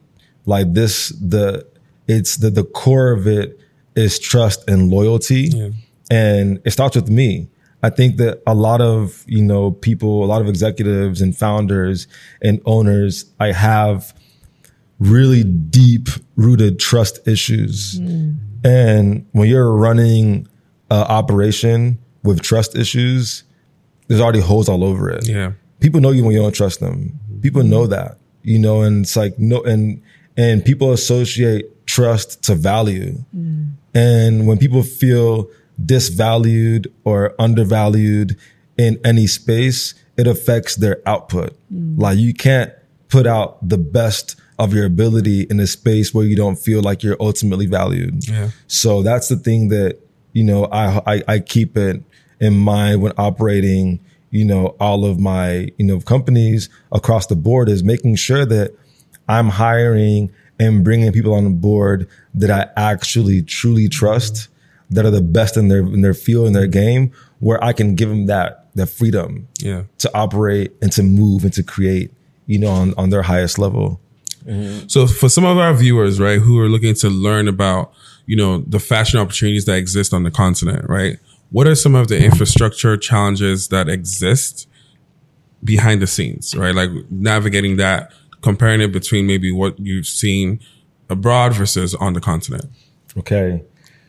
core of it is trust and loyalty. Yeah. And it starts with me. I think that a lot of, people, a lot of executives and founders and owners, I have really deep rooted trust issues. And when you're running an operation with trust issues, there's already holes all over it. Yeah. People know you when you don't trust them. People know that, and it's like, and people associate trust to value. And when people feel disvalued or undervalued in any space, it affects their output. Like you can't put out the best of your ability in a space where you don't feel like you're ultimately valued. Yeah. So that's the thing that, I keep it in mind when operating, all of my, companies across the board is making sure that I'm hiring and bringing people on board that I actually truly trust, that are the best in their field, in their game, where I can give them that freedom to operate and to move and to create, on their highest level. So for some of our viewers, right, who are looking to learn about, the fashion opportunities that exist on the continent, right? What are some of the infrastructure challenges that exist behind the scenes, right? Like navigating that, comparing it between maybe what you've seen abroad versus on the continent. Okay.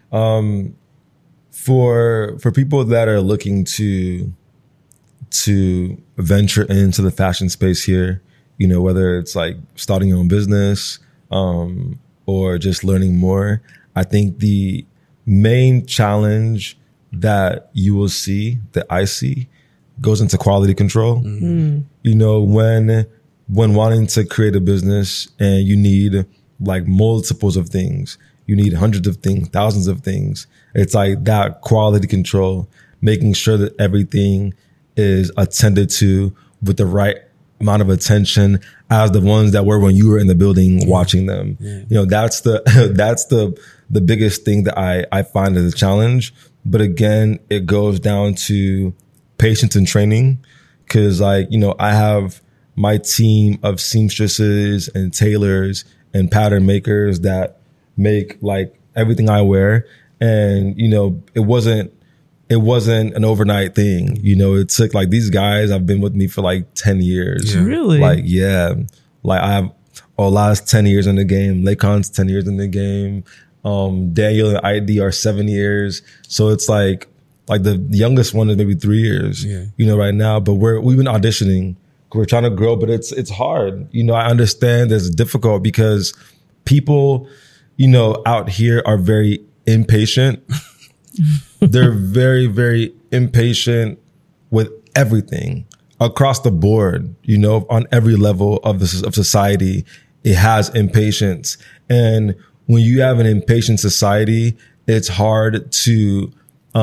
For people that are looking to venture into the fashion space here, whether it's like starting your own business, or just learning more, I think the main challenge that you will see, that I see, goes into quality control. You know, when wanting to create a business and you need like multiples of things, you need hundreds of things, thousands of things. It's like that quality control, making sure that everything is attended to with the right amount of attention as the ones that were when you were in the building watching them. You know, that's the biggest thing that I find as a challenge. But again, it goes down to patience and training. Cause like, you know, I have my team of seamstresses and tailors and pattern makers that make like everything I wear. And, you know, it wasn't an overnight thing. You know, it took like these guys have been with me for like 10 years. Yeah. Really? Like, yeah. Like I have Ola's 10 years in the game. Lacon's 10 years in the game. Daniel and ID are 7 years. So it's like the youngest one is maybe 3 years, you know, right now, but we've been auditioning. We're trying to grow, but it's hard. You know, I understand it's difficult because people, you know, out here are very impatient. They're very, very impatient with everything across the board, you know, on every level of society. It has impatience. And when you have an impatient society, it's hard to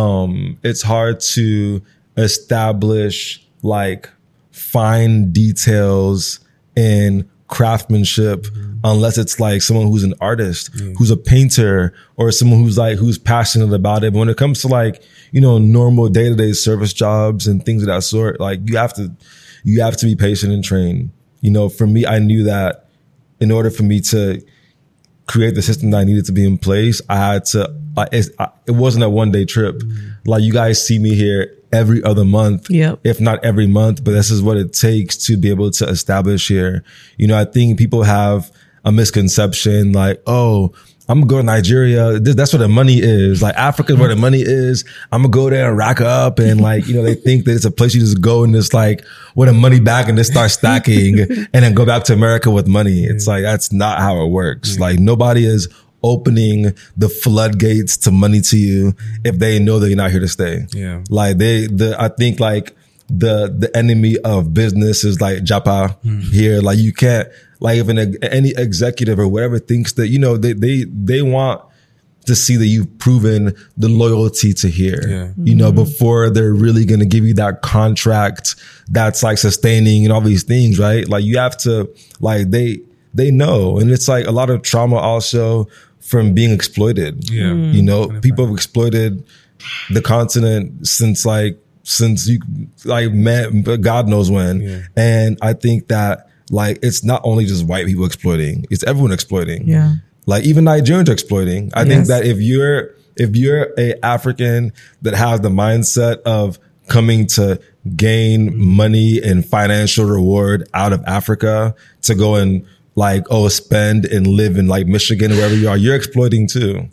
establish like fine details in craftsmanship unless it's like someone who's an artist, who's a painter, or someone who's passionate about it. But when it comes to like, you know, normal day-to-day service jobs and things of that sort, like you have to be patient and trained. You know, for me, I knew that in order for me to create the system that I needed to be in place, I had to, it wasn't a one-day trip. Like you guys see me here every other month, if not every month, but this is what it takes to be able to establish here. You know, I think people have a misconception like, oh, I'm gonna go to Nigeria. That's where the money is. Like Africa is where the money is. I'm gonna go there and rack up. And like, you know, they think that it's a place you just go and just like with a money bag and just start stacking and then go back to America with money. It's like, that's not how it works. Like nobody is opening the floodgates to money to you if they know that you're not here to stay. Like I think like the enemy of business is like Japa here. Like you can't, like if any executive or whatever thinks that, you know, they want to see that you've proven the loyalty to here, you know, before they're really going to give you that contract that's like sustaining and all these things, right? Like you have to, like they know. And it's like a lot of trauma also from being exploited. You know, people have exploited the continent since you like man, God knows when. And I think that like it's not only just white people exploiting, it's everyone exploiting. Like even Nigerians are exploiting. I think that if you're a African that has the mindset of coming to gain money and financial reward out of Africa to go and like, oh, spend and live in like Michigan or wherever you are, you're exploiting too.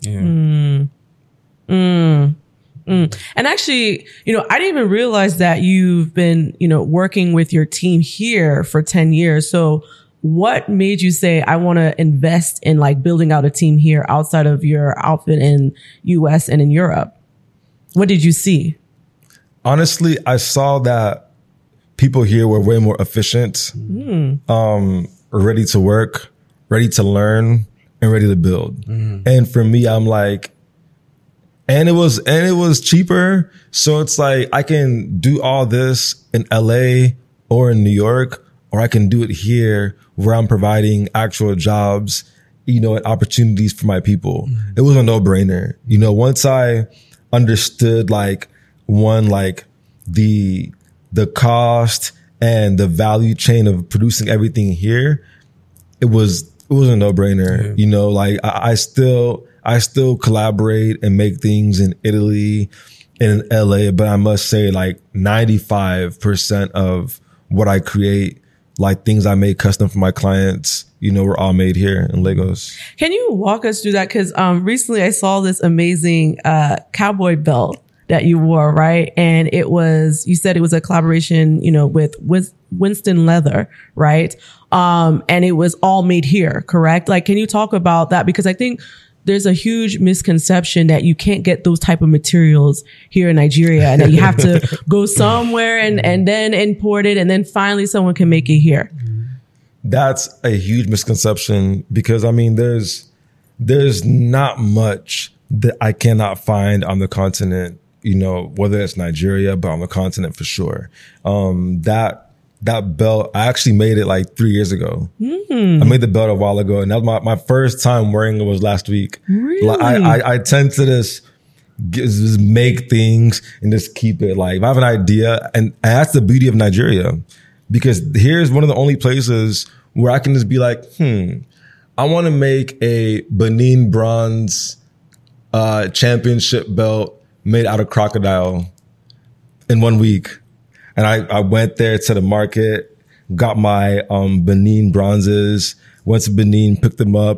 And actually, you know, I didn't even realize that you've been, you know, working with your team here for 10 years. So what made you say, I want to invest in like building out a team here outside of your outfit in US and in Europe? What did you see? Honestly, I saw that people here were way more efficient, ready to work, ready to learn, and ready to build. And for me, I'm like, and it was cheaper. So it's like, I can do all this in LA or in New York, or I can do it here where I'm providing actual jobs, you know, and opportunities for my people. It was a no-brainer. You know, once I understood like the cost and the value chain of producing everything here, it was a no-brainer. You know, like I still collaborate and make things in Italy and in LA, but I must say like 95% of what I create, like things I make custom for my clients, you know, were all made here in Lagos. Can you walk us through that? Cause, recently I saw this amazing, cowboy belt that you wore, right? And you said it was a collaboration, you know, with Winston Leather, right? And it was all made here, correct? Like, can you talk about that? Because I think there's a huge misconception that you can't get those type of materials here in Nigeria and that you have to go somewhere and then import it and then finally someone can make it here. That's a huge misconception because I mean, there's not much that I cannot find on the continent, you know, whether it's Nigeria, but on the continent for sure. That belt, I actually made it like 3 years ago. I made the belt a while ago, and that was my first time wearing it was last week. Really? Like, I tend to just make things and just keep it. Like if I have an idea, and that's the beauty of Nigeria, because here's one of the only places where I can just be like, I want to make a Benin bronze championship belt made out of crocodile in 1 week. And I went there to the market, got my Benin bronzes, went to Benin, picked them up,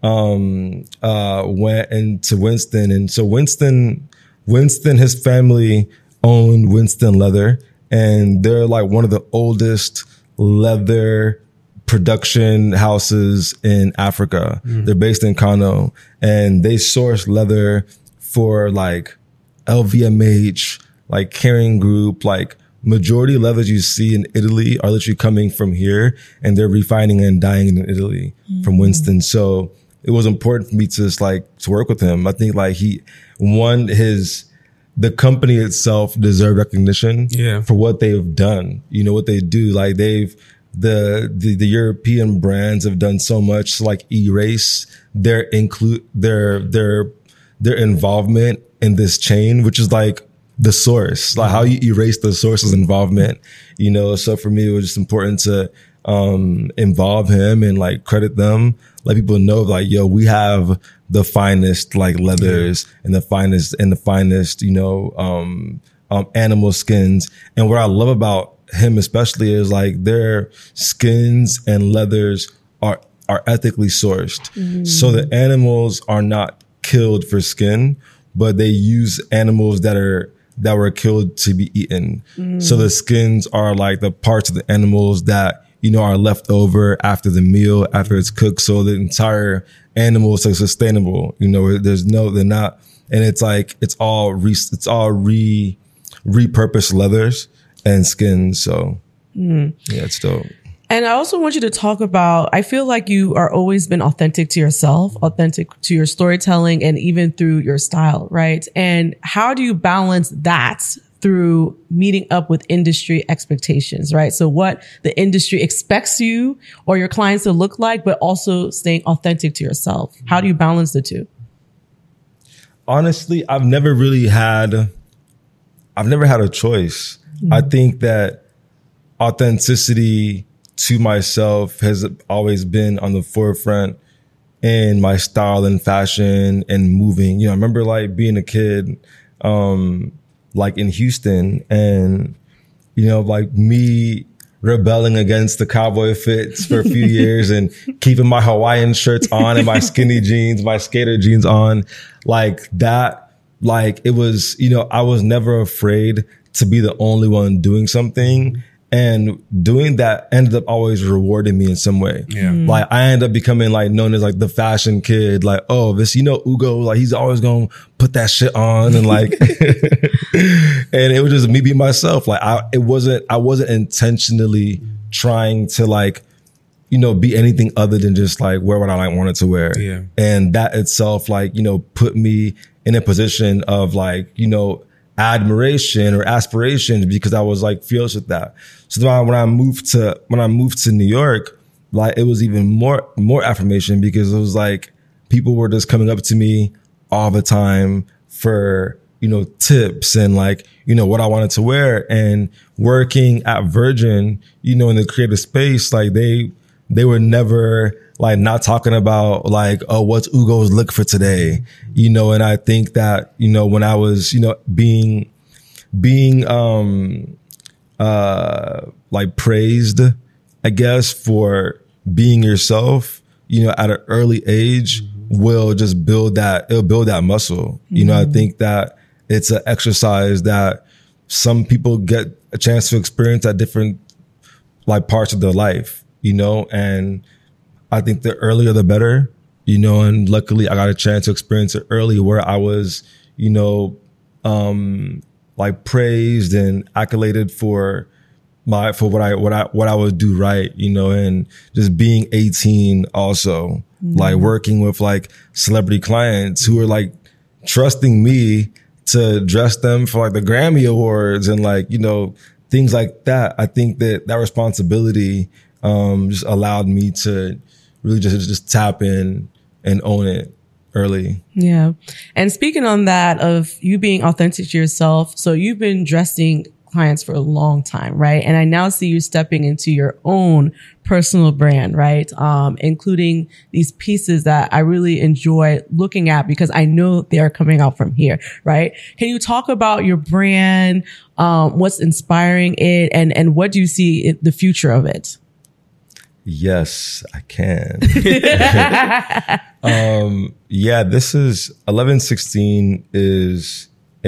went into Winston. And so Winston, his family owned Winston Leather, and they're like one of the oldest leather production houses in Africa. They're based in Kano, and they source leather for like LVMH, like Kering Group, like majority of leathers you see in Italy are literally coming from here, and they're refining and dyeing in Italy from Winston. So it was important for me to just like to work with him. I think like the company itself deserved recognition for what they've done. You know what they do. Like the European brands have done so much to like erase their involvement in this chain, which is like the source, like how you erase the source's involvement, you know? So for me, it was just important to, involve him and like credit them, let people know like, yo, we have the finest like leathers and the finest, you know, animal skins. And what I love about him especially is like their skins and leathers are ethically sourced. So the animals are not killed for skin, but they use animals that were killed to be eaten. So the skins are like the parts of the animals that, you know, are left over after the meal, after it's cooked. So the entire animal is like sustainable. You know, they're not, and it's like, it's all repurposed leathers and skins. So yeah, it's dope. And I also want you to talk about, I feel like you are always been authentic to yourself, authentic to your storytelling, and even through your style, right? And how do you balance that through meeting up with industry expectations, right? So what the industry expects you or your clients to look like, but also staying authentic to yourself. How do you balance the two? Honestly, I've never had a choice. I think that authenticity to myself has always been on the forefront in my style and fashion and moving. You know, I remember like being a kid, like in Houston, and, you know, like me rebelling against the cowboy fits for a few years and keeping my Hawaiian shirts on and my skinny jeans, my skater jeans on, like that. Like it was, you know, I was never afraid to be the only one doing something. And doing that ended up always rewarding me in some way. Yeah. Like I ended up becoming like known as like the fashion kid. Like, oh, this, you know, Ugo, like he's always going to put that shit on. And like, and it was just me being myself. Like I wasn't intentionally trying to like, you know, be anything other than just like wear what I like wanted to wear. Yeah. And that itself, like, you know, put me in a position of like, you know, admiration or aspiration because I was like fearless with that. So when I moved to New York, like it was even more affirmation because it was like people were just coming up to me all the time for, you know, tips and like, you know, what I wanted to wear. And working at Virgin, you know, in the creative space, like they were never like not talking about like, oh, what's Ugo's look for today? You know, and I think that, you know, when I was, you know, being like praised, I guess, for being yourself, you know, at an early age will just build that muscle. You know, I think that it's an exercise that some people get a chance to experience at different like parts of their life, you know, and I think the earlier the better. you know, and luckily I got a chance to experience it early where I was, you know, like praised and accoladed for what I would do right, you know, and just being 18 also, like working with like celebrity clients who are like trusting me to dress them for like the Grammy Awards and like, you know, things like that. I think that responsibility just allowed me to really just tap in and own it early. Yeah. And speaking on that of you being authentic to yourself, so you've been dressing clients for a long time, right? And I now see you stepping into your own personal brand, right? Including these pieces that I really enjoy looking at because I know they are coming out from here, right? Can you talk about your brand, what's inspiring it, and what do you see in the future of it? Yes, I can. Yeah, this is 1116 is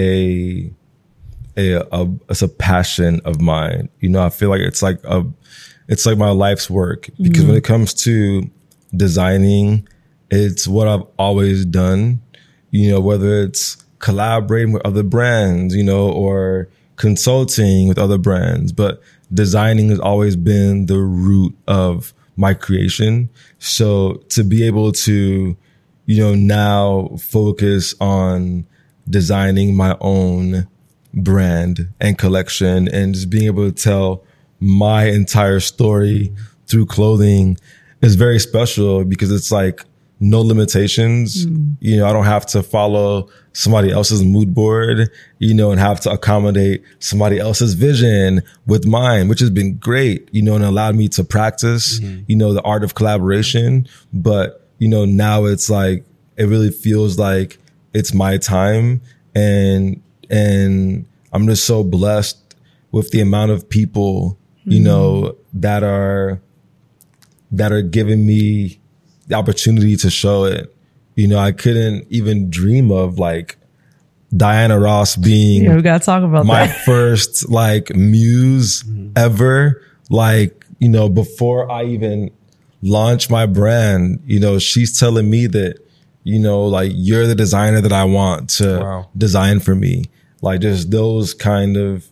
it's a passion of mine. You know, I feel like it's like my life's work because when it comes to designing, it's what I've always done, you know, whether it's collaborating with other brands, you know, or consulting with other brands, but designing has always been the root of my creation. So to be able to, you know, now focus on designing my own brand and collection and just being able to tell my entire story through clothing is very special because it's like no limitations. You know, I don't have to follow somebody else's mood board, you know, and have to accommodate somebody else's vision with mine, which has been great, you know, and allowed me to practice, you know, the art of collaboration. But, you know, now it's like, it really feels like it's my time. And I'm just so blessed with the amount of people, you know, that are giving me the opportunity to show it. You know, I couldn't even dream of like Diana Ross being we gotta talk about my that. first like muse ever. Like, you know, before I even launched my brand, you know, she's telling me that, you know, like you're the designer that I want to design for me. Like just those kind of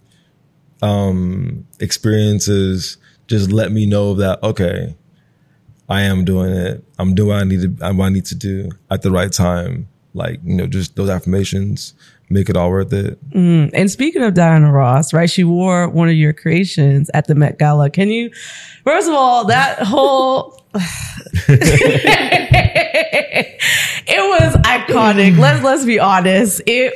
experiences just let me know that, okay, I am doing it. I'm doing what I need to do at the right time. Like, you know, just those affirmations make it all worth it. And speaking of Diana Ross, right? She wore one of your creations at the Met Gala. Can you, first of all, that whole, it was iconic. Let's be honest. It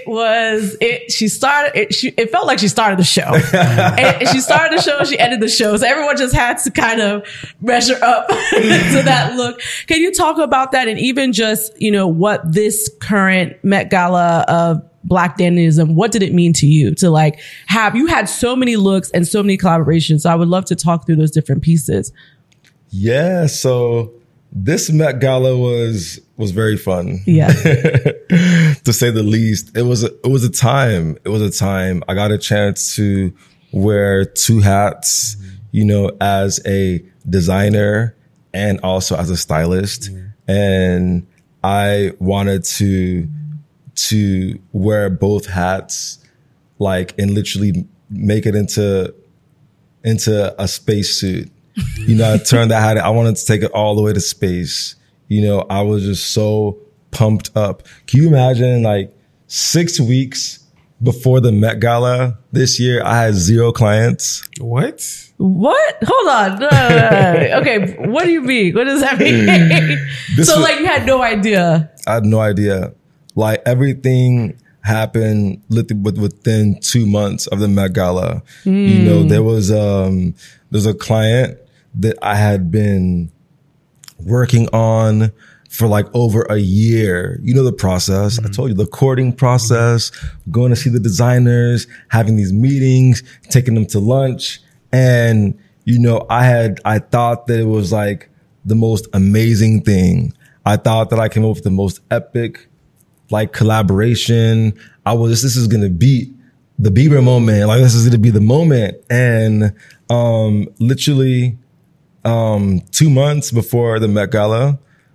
felt like she started the show. And she started the show, she ended the show. So everyone just had to kind of measure up to that look. Can you talk about that? And even just, you know, what this current Met Gala of Black Dandyism, what did it mean to you to like you had so many looks and so many collaborations. So I would love to talk through those different pieces. Yeah. So this Met Gala was very fun. Yeah. To say the least. It was a time. I got a chance to wear two hats, you know, as a designer and also as a stylist. And I wanted to wear both hats, like, and literally make it into a spacesuit. You know, I turned that hat. I wanted to take it all the way to space. You know, I was just so pumped up. Can you imagine, like, 6 weeks before the Met Gala this year, I had 0 clients. What? Hold on. No. Okay. What do you mean? What does that mean? Like, you had no idea. I had no idea. Like, everything happened within 2 months of the Met Gala. You know, there's a client that I had been working on for like over a year. You know the process. I told you, the courting process, going to see the designers, having these meetings, taking them to lunch. And, you know, I thought that it was like the most amazing thing. I thought that I came up with the most epic, like, collaboration. This is going to beat the Bieber moment. Like, this is going to be the moment. And, literally, 2 months before the Met Gala,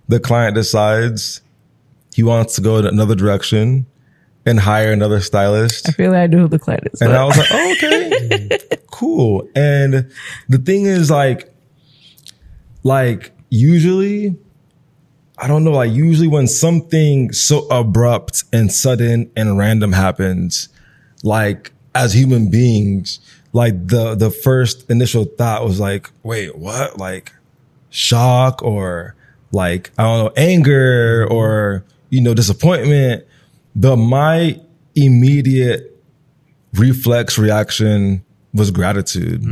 the client decides he wants to go in another direction and hire another stylist. I feel like I know who the client is. And I was like, oh, okay, cool. And the thing is like usually, I don't know, like usually when something so abrupt and sudden and random happens, like as human beings, like the first initial thought was like, wait, what? Like shock or like, I don't know, anger or, disappointment. But my immediate reflex reaction was gratitude.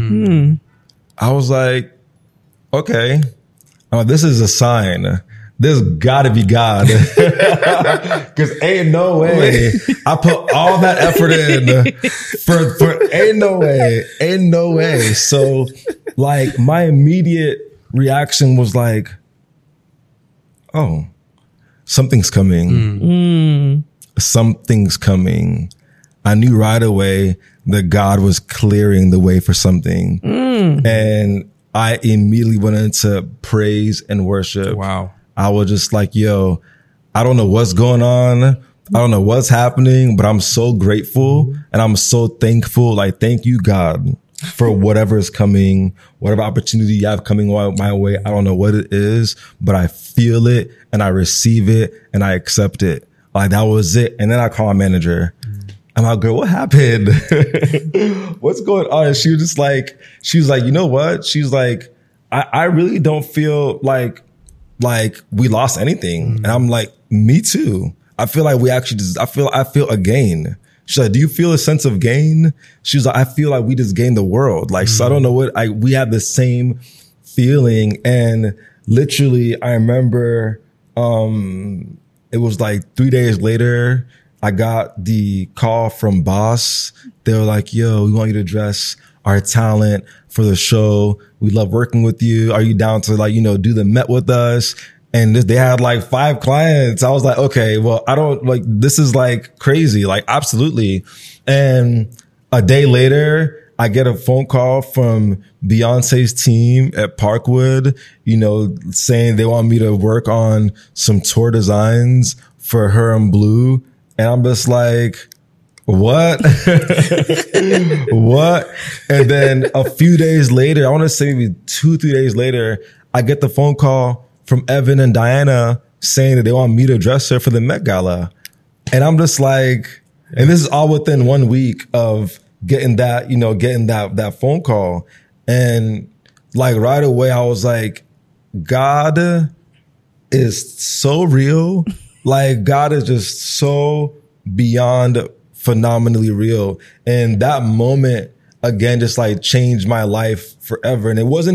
I was like, okay, this is a sign. This gotta be God. Cause ain't no way I put all that effort in for ain't no way. So like my immediate reaction was like, oh, something's coming. Something's coming. I knew right away that God was clearing the way for something. And I immediately went into praise and worship. Wow. I was just like, yo, I don't know what's going on. I don't know what's happening, but I'm so grateful and I'm so thankful. Like, thank you, God, for whatever is coming, whatever opportunity you have coming my way. I don't know what it is, but I feel it and I receive it and I accept it. Like, that was it. And then I call my manager. I'm like, girl, what happened? What's going on? And she was like, you know what? She's like, I really don't feel like we lost anything. And I'm like, me too. I feel like we actually I feel a gain. She's like, do you feel a sense of gain? She was like, I feel like we just gained the world. Like, so I don't know we had the same feeling. And literally, I remember, it was like 3 days later, I got the call from Boss. They were like, yo, we want you to dress our talent for the show. We love working with you. Are you down to do the Met with us? And they had like 5 clients. I was like, okay, well, this is like crazy. Like, absolutely. And a day later, I get a phone call from Beyonce's team at Parkwood, saying they want me to work on some tour designs for her and Blue. And I'm just like, what? What? And then a few days later, I want to say maybe 2-3 days later, I get the phone call from Evan and Diana saying that they want me to dress her for the Met Gala. And I'm just like, and this is all within 1 week of getting that phone call. And like right away, I was like, God is so real. Like, God is just so beyond phenomenally real. And that moment again just like changed my life forever. And it wasn't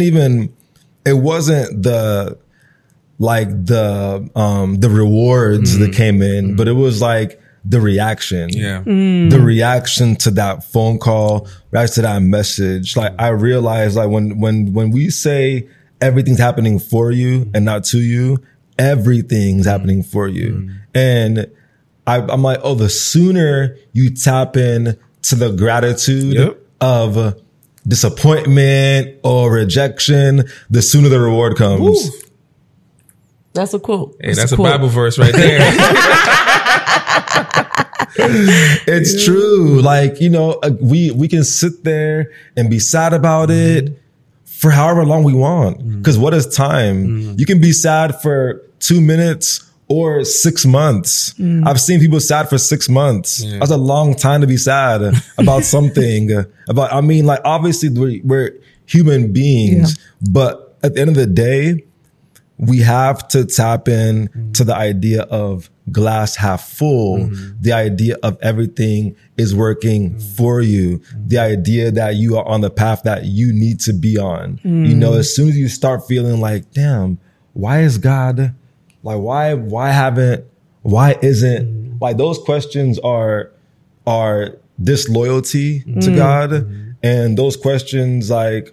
the rewards that came in, but it was like the reaction. Yeah. The reaction to that phone call, reaction to that message. Like, I realized like when we say everything's happening for you and not to you, everything's happening for you. And I'm like, oh, the sooner you tap in to the gratitude of disappointment or rejection, the sooner the reward comes. Ooh. That's a quote. Hey, that's a Bible verse right there. It's true. Like, we can sit there and be sad about it for however long we want. Because what is time? You can be sad for 2 minutes or 6 months. I've seen people sad for 6 months. That's a long time to be sad about something. Obviously we're human beings, but at the end of the day, we have to tap in to the idea of glass half full, the idea of everything is working for you, the idea that you are on the path that you need to be on. As soon as you start feeling like, damn, why is God, like, why isn't, like, those questions are disloyalty to God. And those questions like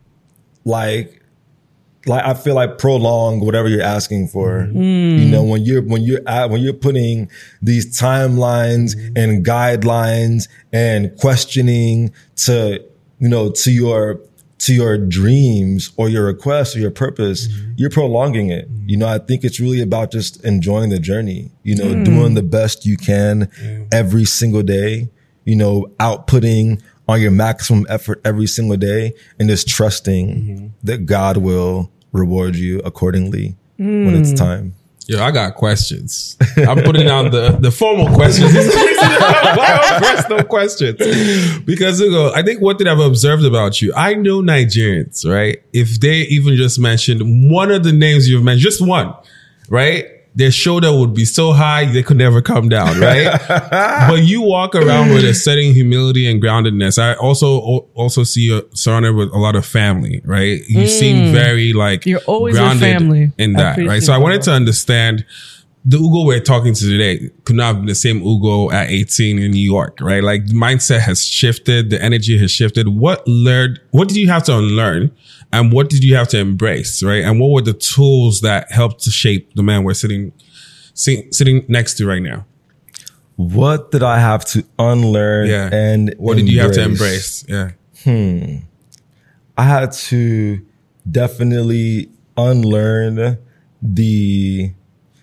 I feel like prolong whatever you're asking for. When you're putting these timelines and guidelines and questioning to to your dreams or your requests or your purpose, you're prolonging it. You know, I think it's really about just enjoying the journey, you know, doing the best you can every single day, you know, outputting on your maximum effort every single day, and just trusting that God will reward you accordingly when it's time. Yo, I got questions. I'm putting down the formal questions. Personal questions. Because I think one thing I've observed about you, I know Nigerians, right? If they even just mentioned one of the names you've mentioned, just one, right? Their shoulder would be so high, they could never come down, right? But you walk around with a certain humility and groundedness. I also see you surrounded with a lot of family, right? You seem very like you're always grounded with family in that, right? So I wanted to understand the Ugo we're talking to today could not have been the same Ugo at 18 in New York, right? Like the mindset has shifted, the energy has shifted. What did you have to unlearn? And what did you have to embrace, right? And what were the tools that helped to shape the man we're sitting next to right now? What did I have to unlearn and what did you have to embrace? Yeah. I had to definitely unlearn the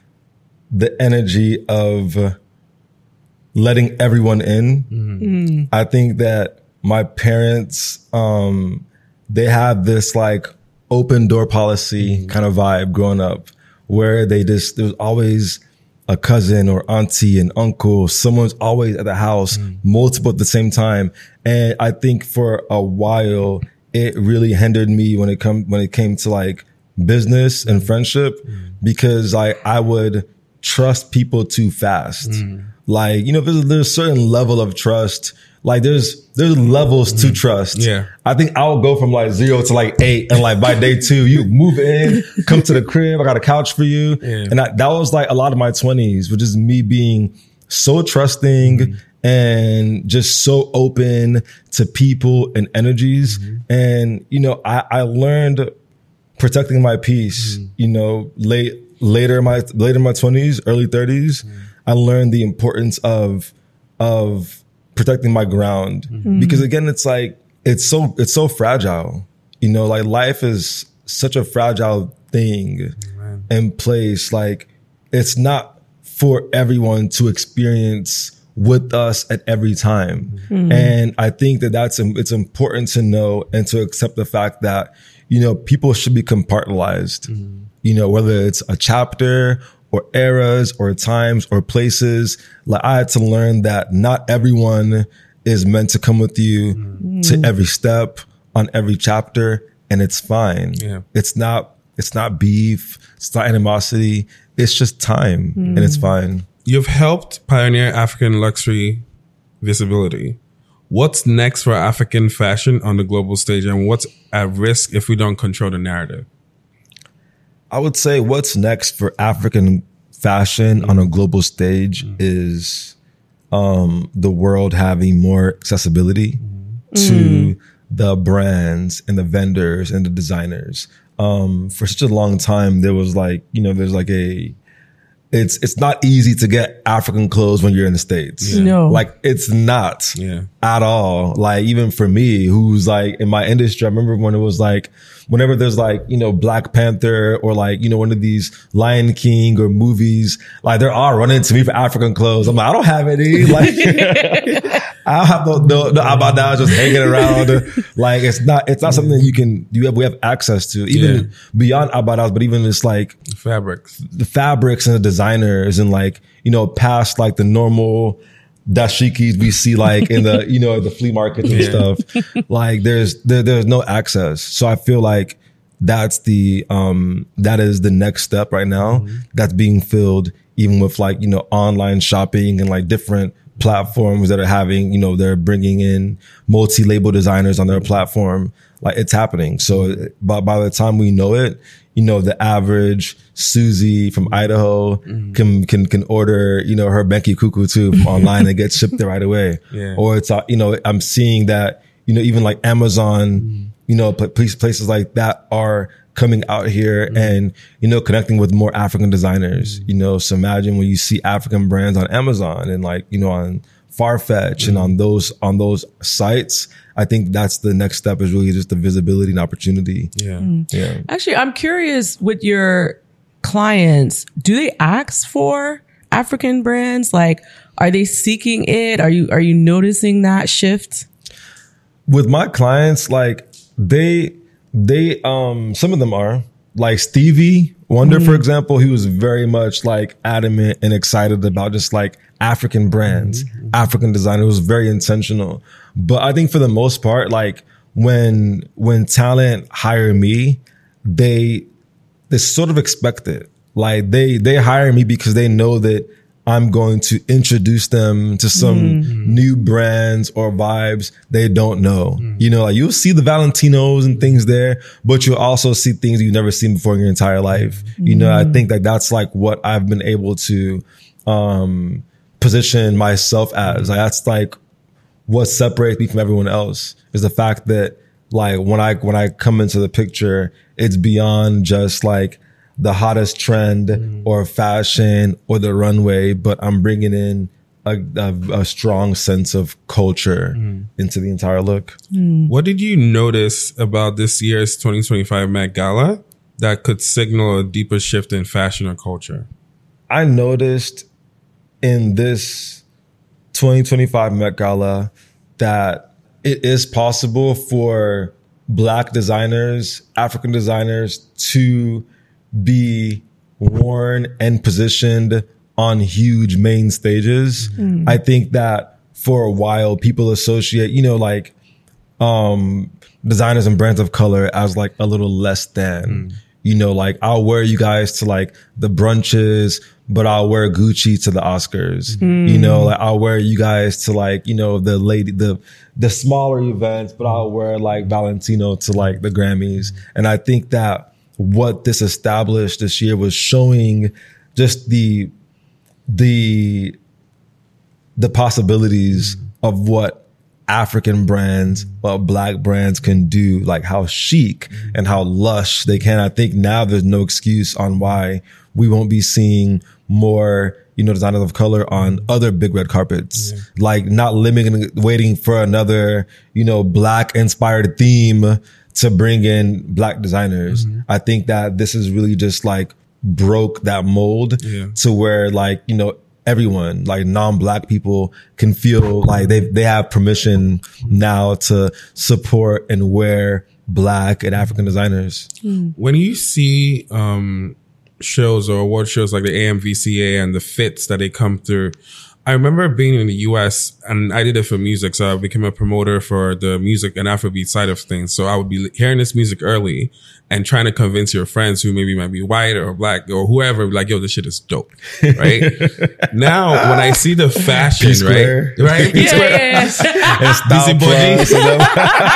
energy of letting everyone in. I think that my parents, they had this like open door policy kind of vibe growing up where there was always a cousin or auntie and uncle. Someone's always at the house, multiple at the same time. And I think for a while, it really hindered me when it came to like business and friendship, because I would trust people too fast. Like, you know, there's a certain level of trust. Like there's levels to trust. Yeah. I think I'll go from like 0 to like 8, and like by day 2, you move in, come to the crib. I got a couch for you. Yeah. And that was like a lot of my 20s, which is me being so trusting and just so open to people and energies. And, you know, I learned protecting my peace, you know, later in my 20s, early 30s, I learned the importance of protecting my ground, because again, it's like, it's so fragile, you know, like life is such a fragile thing and place. Like it's not for everyone to experience with us at every time. And I think that it's important to know and to accept the fact that, you know, people should be compartmentalized, you know, whether it's a chapter or eras or times or places. Like I had to learn that not everyone is meant to come with you to every step on every chapter, and it's fine. Yeah. It's not beef. It's not animosity. It's just time, and it's fine. You've helped pioneer African luxury visibility. What's next for African fashion on the global stage, and what's at risk if we don't control the narrative? I would say what's next for African fashion on a global stage is the world having more accessibility to the brands and the vendors and the designers. For such a long time, there was like, you know, there's like it's not easy to get African clothes when you're in the States. Yeah. No. Like it's not at all. Like even for me, who's like in my industry, I remember when it was like, whenever there's like, you know, Black Panther or like, you know, one of these Lion King or movies, like they're all running to me for African clothes. I'm like, I don't have any. Like, I don't have no abada just hanging around. Like, it's not something that we have access to, even beyond abadas, but even just like the fabrics and the designers and like, you know, past like the normal dashikis we see like in the, you know, the flea markets and stuff. Like there's no access. So I feel like that is the next step right now that's being filled even with like, you know, online shopping and like different platforms that are having, you know, they're bringing in multi-label designers on their platform. Like it's happening. So by the time we know it, you know, the average Susie from Idaho can order, you know, her Benki Kuku too from online and get shipped there right away. Yeah. Or it's, you know, I'm seeing that, you know, even like Amazon, you know, places like that are coming out here and, you know, connecting with more African designers, you know, so imagine when you see African brands on Amazon and like, you know, on Farfetch and on those sites, I think that's the next step, is really just the visibility and opportunity. Yeah. Actually, I'm curious with your clients, do they ask for African brands? Like, are they seeking it? Are you noticing that shift? With my clients, like they some of them are, like Stevie Wonder, for example, he was very much like adamant and excited about just like African brands, African design. It was very intentional. But I think for the most part, like when talent hire me, they sort of expect it. Like they hire me because they know that I'm going to introduce them to some new brands or vibes they don't know. You know, like you'll see the Valentinos and things there, but you'll also see things you've never seen before in your entire life. You know, I think that that's like what I've been able to position myself as. Like that's like what separates me from everyone else, is the fact that like when I come into the picture, it's beyond just like the hottest trend or fashion or the runway, but I'm bringing in a strong sense of culture into the entire look. What did you notice about this year's 2025 Met Gala that could signal a deeper shift in fashion or culture? I noticed in this 2025 Met Gala that it is possible for Black designers, African designers to be worn and positioned on huge main stages. I think that for a while people associate, you know, like designers and brands of color as like a little less than. You know, like I'll wear you guys to like the brunches, but I'll wear Gucci to the Oscars. You know, like I'll wear you guys to like, you know, the smaller events, but I'll wear like Valentino to like the Grammys. And I think that what this established this year was showing just the possibilities of what African brands, what Black brands can do, like how chic and how lush they can. I think now there's no excuse on why we won't be seeing more, you know, designers of color on other big red carpets, like not waiting for another, you know, Black inspired theme to bring in Black designers. I think that this is really just like broke that mold to where like, you know, everyone, like non-Black people, can feel like they have permission now to support and wear Black and African designers. When you see shows or award shows like the AMVCA and the fits that they come through, I remember being in the US and I did it for music. So I became a promoter for the music and Afrobeat side of things. So I would be hearing this music early and trying to convince your friends who maybe might be white or Black or whoever, like, yo, this shit is dope. Right? Now, when I see the fashion, right? And Style Plus, you know?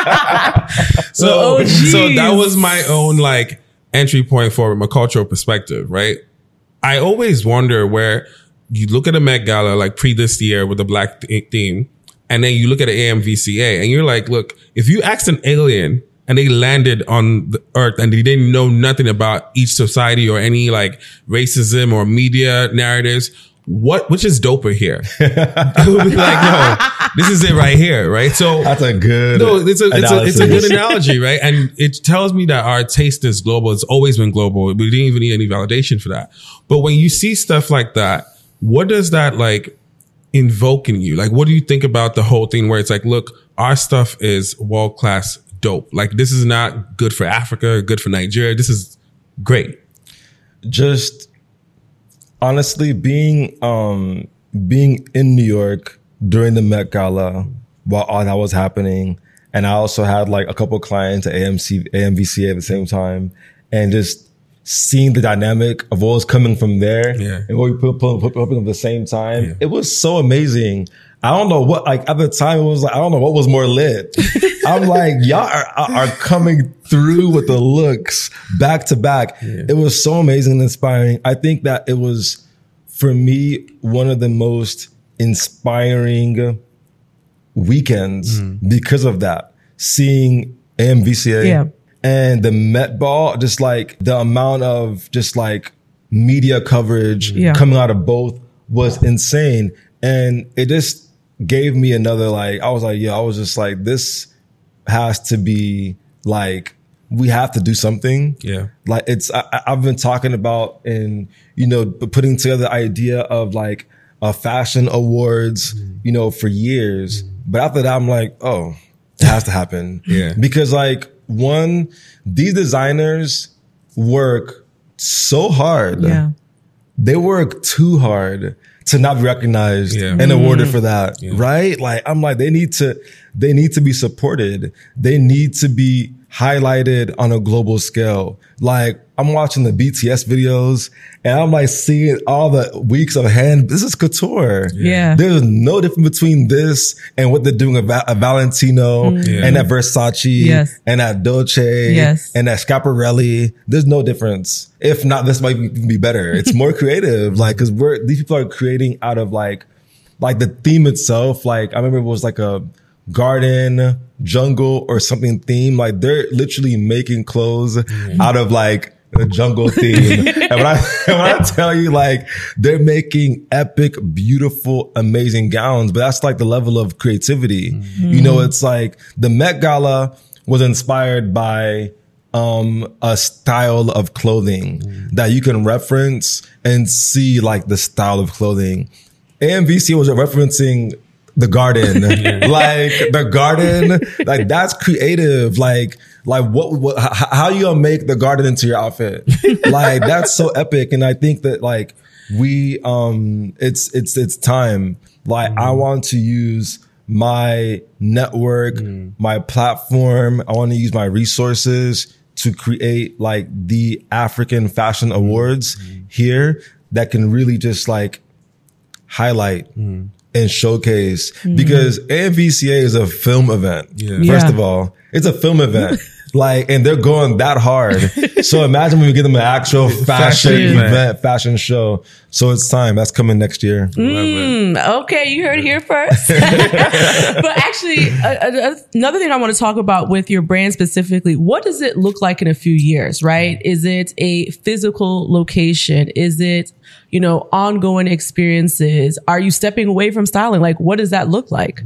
So that was my own like entry point from a cultural perspective, right? I always wonder where you look at a Met Gala like pre this year with the Black theme, and then you look at the AMVCA and you're like, look, if you asked an alien and they landed on the earth and they didn't know nothing about each society or any like racism or media narratives, which is doper here? It would be like, no, this is it right here, right? So that's a good, it's a good analogy, right? And it tells me that our taste is global. It's always been global. We didn't even need any validation for that. But when you see stuff like that, what does that like invoke in you? Like, what do you think about the whole thing where it's like, look, our stuff is world-class dope. Like, this is not good for Africa, good for Nigeria. This is great. Just honestly, being in New York during the Met Gala while all that was happening, and I also had like a couple of clients at AMVCA at the same time, and just seeing the dynamic of what was coming from there and what we put at the same time, it was so amazing. I don't know what, like at the time it was like, I don't know what was more lit. I'm like, y'all are coming through with the looks back to back. It was so amazing and inspiring. I think that it was, for me, one of the most inspiring weekends because of that. Seeing AMVCA and the Met Ball, just like the amount of just like media coverage coming out of both was insane. And it just gave me another, like, I was like, yeah, I was just like, this has to be like, we have to do something. Yeah. Like I've been talking about and, you know, putting together the idea of like a fashion awards, you know, for years. But after that, I'm like, oh, it has to happen. Yeah. Because like these designers work so hard. Yeah. They work too hard to not be recognized and awarded for that. Right? Like, I'm like, they need to be supported. They need to be highlighted on a global scale. Like, I'm watching the BTS videos and I'm like seeing all the weeks of this is couture. Yeah. There's no difference between this and what they're doing at Valentino and at Versace and at Dolce and at Schiaparelli. There's no difference. If not, this might even be better. It's more creative. Like, cause these people are creating out of like the theme itself. Like, I remember it was like a garden, jungle or something theme. Like, they're literally making clothes out of like the jungle theme. And when I tell you, like, they're making epic, beautiful, amazing gowns, but that's like the level of creativity. You know, it's like the Met Gala was inspired by a style of clothing that you can reference and see like the style of clothing. AMVC was referencing the garden, like the garden, like that's creative. Like what how you gonna make the garden into your outfit? Like, that's so epic. And I think that like it's time. Like, I want to use my network, my platform. I want to use my resources to create like the African Fashion Awards here that can really just like highlight and showcase, because AMVCA is a film event. First of all, it's a film event. Like, and they're going that hard. So imagine when we give them an actual fashion event, fashion show. So it's time. That's coming next year. Okay, you heard it here first. But actually, another thing I want to talk about with your brand specifically, what does it look like in a few years, right? Is it a physical location? Is it, you know, ongoing experiences? Are you stepping away from styling? Like, what does that look like?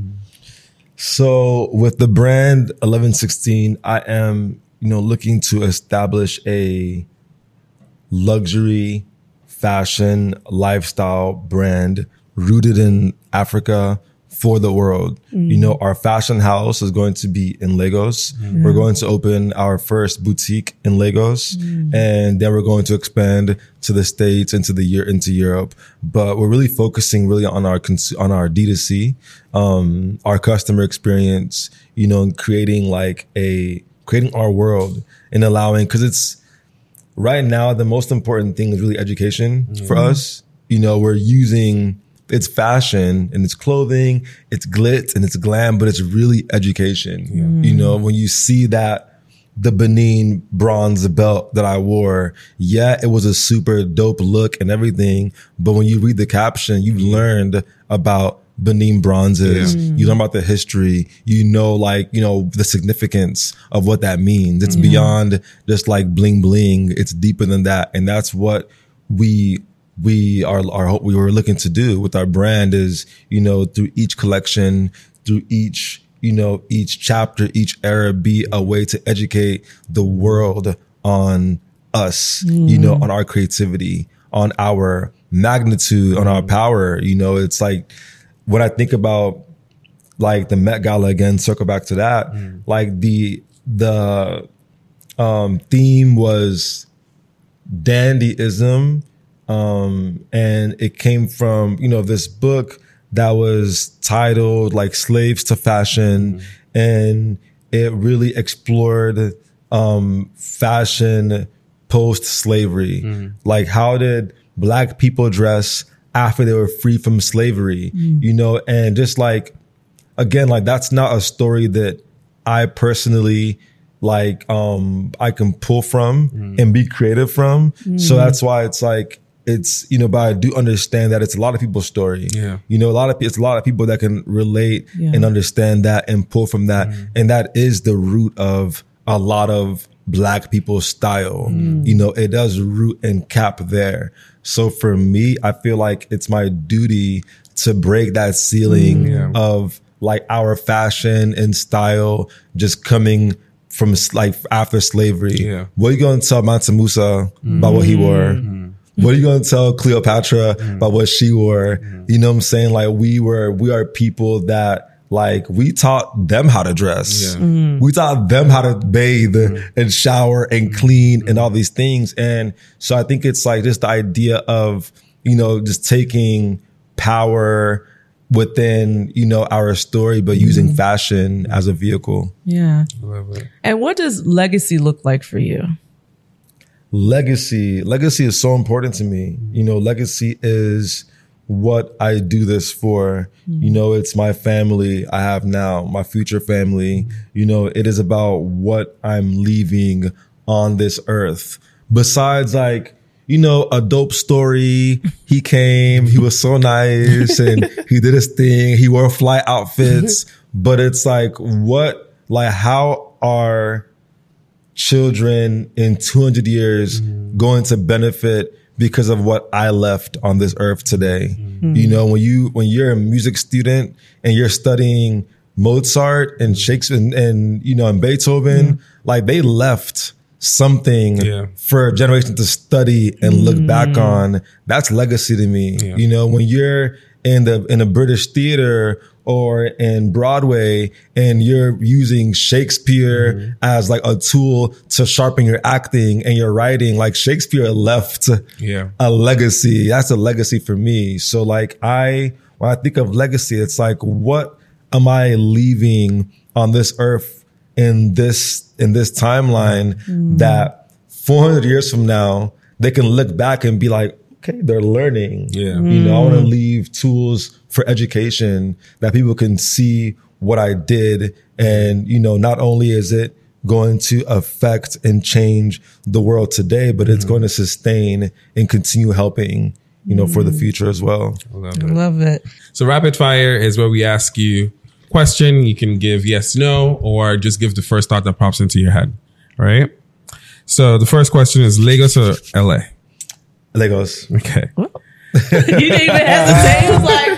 So with the brand 1116, I am, you know, looking to establish a luxury fashion lifestyle brand rooted in Africa for the world. You know, our fashion house is going to be in Lagos. We're going to open our first boutique in Lagos, and then we're going to expand to the States and into Europe. But we're really focusing on our D2C, our customer experience, you know, and creating our world and allowing, because it's right now the most important thing is really education for us. You know, we're using it's fashion and it's clothing, it's glitz and it's glam, but it's really education. You know, when you see that the Benin bronze belt that I wore, it was a super dope look and everything. But when you read the caption, you've learned about Benin bronzes. You learn about the history, you know, the significance of what that means. It's beyond just like bling bling. It's deeper than that. And that's what we were looking to do with our brand is, you know, through each collection, through each chapter, each era, be a way to educate the world on us, you know, on our creativity, on our magnitude, on our power. You know, it's like when I think about like the Met Gala again, circle back to that, like the theme was dandyism. And it came from, you know, this book that was titled like Slaves to Fashion. And it really explored, fashion post-slavery. Like, how did Black people dress after they were free from slavery? You know, and just like, again, like that's not a story that I personally like, I can pull from and be creative from. So that's why it's like, it's, you know, but I do understand that it's a lot of people's story. You know, it's a lot of people that can relate and understand that and pull from that. And that is the root of a lot of Black people's style. You know, it does root and cap there. So for me, I feel like it's my duty to break that ceiling Yeah. of like our fashion and style just coming from like after slavery. Yeah. What are you going to tell Mansa Musa about what he wore? What are you going to tell Cleopatra about what she wore? You know what I'm saying? Like we are people that like we taught them how to dress. Yeah. We taught them how to bathe and shower and clean and all these things. And so I think it's like just the idea of, you know, just taking power within, you know, our story, but using fashion as a vehicle. Yeah. I love it. And what does legacy look like for you? Legacy is so important to me. You know, legacy is what I do this for. You know, it's my family I have now, my future family. You know, it is about what I'm leaving on this earth. Besides like, you know, a dope story. He came, he was so nice and he did his thing. He wore fly outfits, but it's like, how are children in 200 years going to benefit because of what I left on this earth today? You know, when you're a music student and you're studying Mozart and Shakespeare and you know, and Beethoven, like they left something for a generation to study and look back on. That's legacy to me. Yeah. You know, when you're in a British theater or in Broadway and you're using Shakespeare as like a tool to sharpen your acting and your writing, like Shakespeare left a legacy. That's a legacy for me. So like when I think of legacy, it's like, what am I leaving on this earth in this timeline that 400 years from now, they can look back and be like, okay, they're learning. Yeah. You know, I want to leave tools for education that people can see what I did. And, you know, not only is it going to affect and change the world today, but it's going to sustain and continue helping, you know, for the future as well. I love it. Love it. So rapid fire is where we ask you question. You can give yes, no, or just give the first thought that pops into your head. All right. So the first question is Lagos or LA? Lagos. Okay. You didn't even hesitate.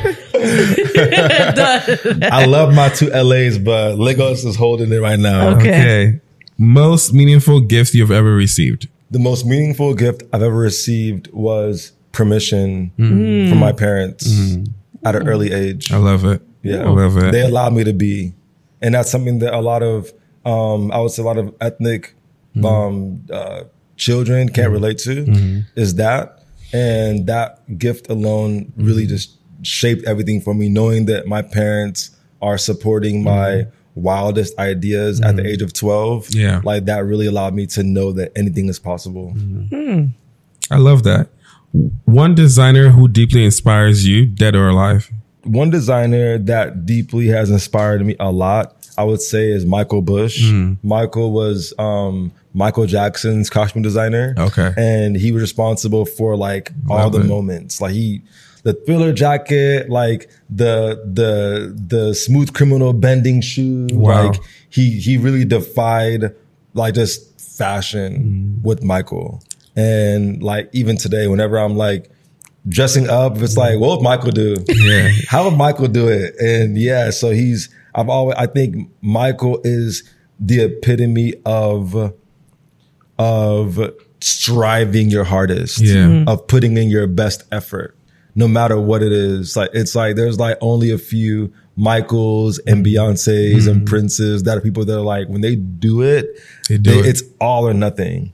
It was like, done. I love my two LAs, but Lagos is holding it right now. Okay. Most meaningful gift you've ever received? The most meaningful gift I've ever received was permission from my parents at an early age. I love it. Yeah. I love it. They allowed me to be. And that's something that a lot of, I would say a lot of ethnic children can't relate to is that. And that gift alone really just shaped everything for me, knowing that my parents are supporting my wildest ideas at the age of 12. Yeah. Like that really allowed me to know that anything is possible. I love that. One designer who deeply inspires you, dead or alive? One designer that deeply has inspired me a lot, I would say, is Michael Bush. Michael was Michael Jackson's costume designer. Okay. And he was responsible for like all the moments. Like the Thriller jacket, like the Smooth Criminal bending shoes. Wow. Like he really defied like just fashion with Michael. And like even today, whenever I'm like dressing up, it's like, what would Michael do? Yeah. How would Michael do it? And yeah, so I think Michael is the epitome of striving your hardest, of putting in your best effort, no matter what it is. Like, it's like, there's like only a few Michaels and Beyoncés and Princes that are people that are like, when they do it, it's all or nothing.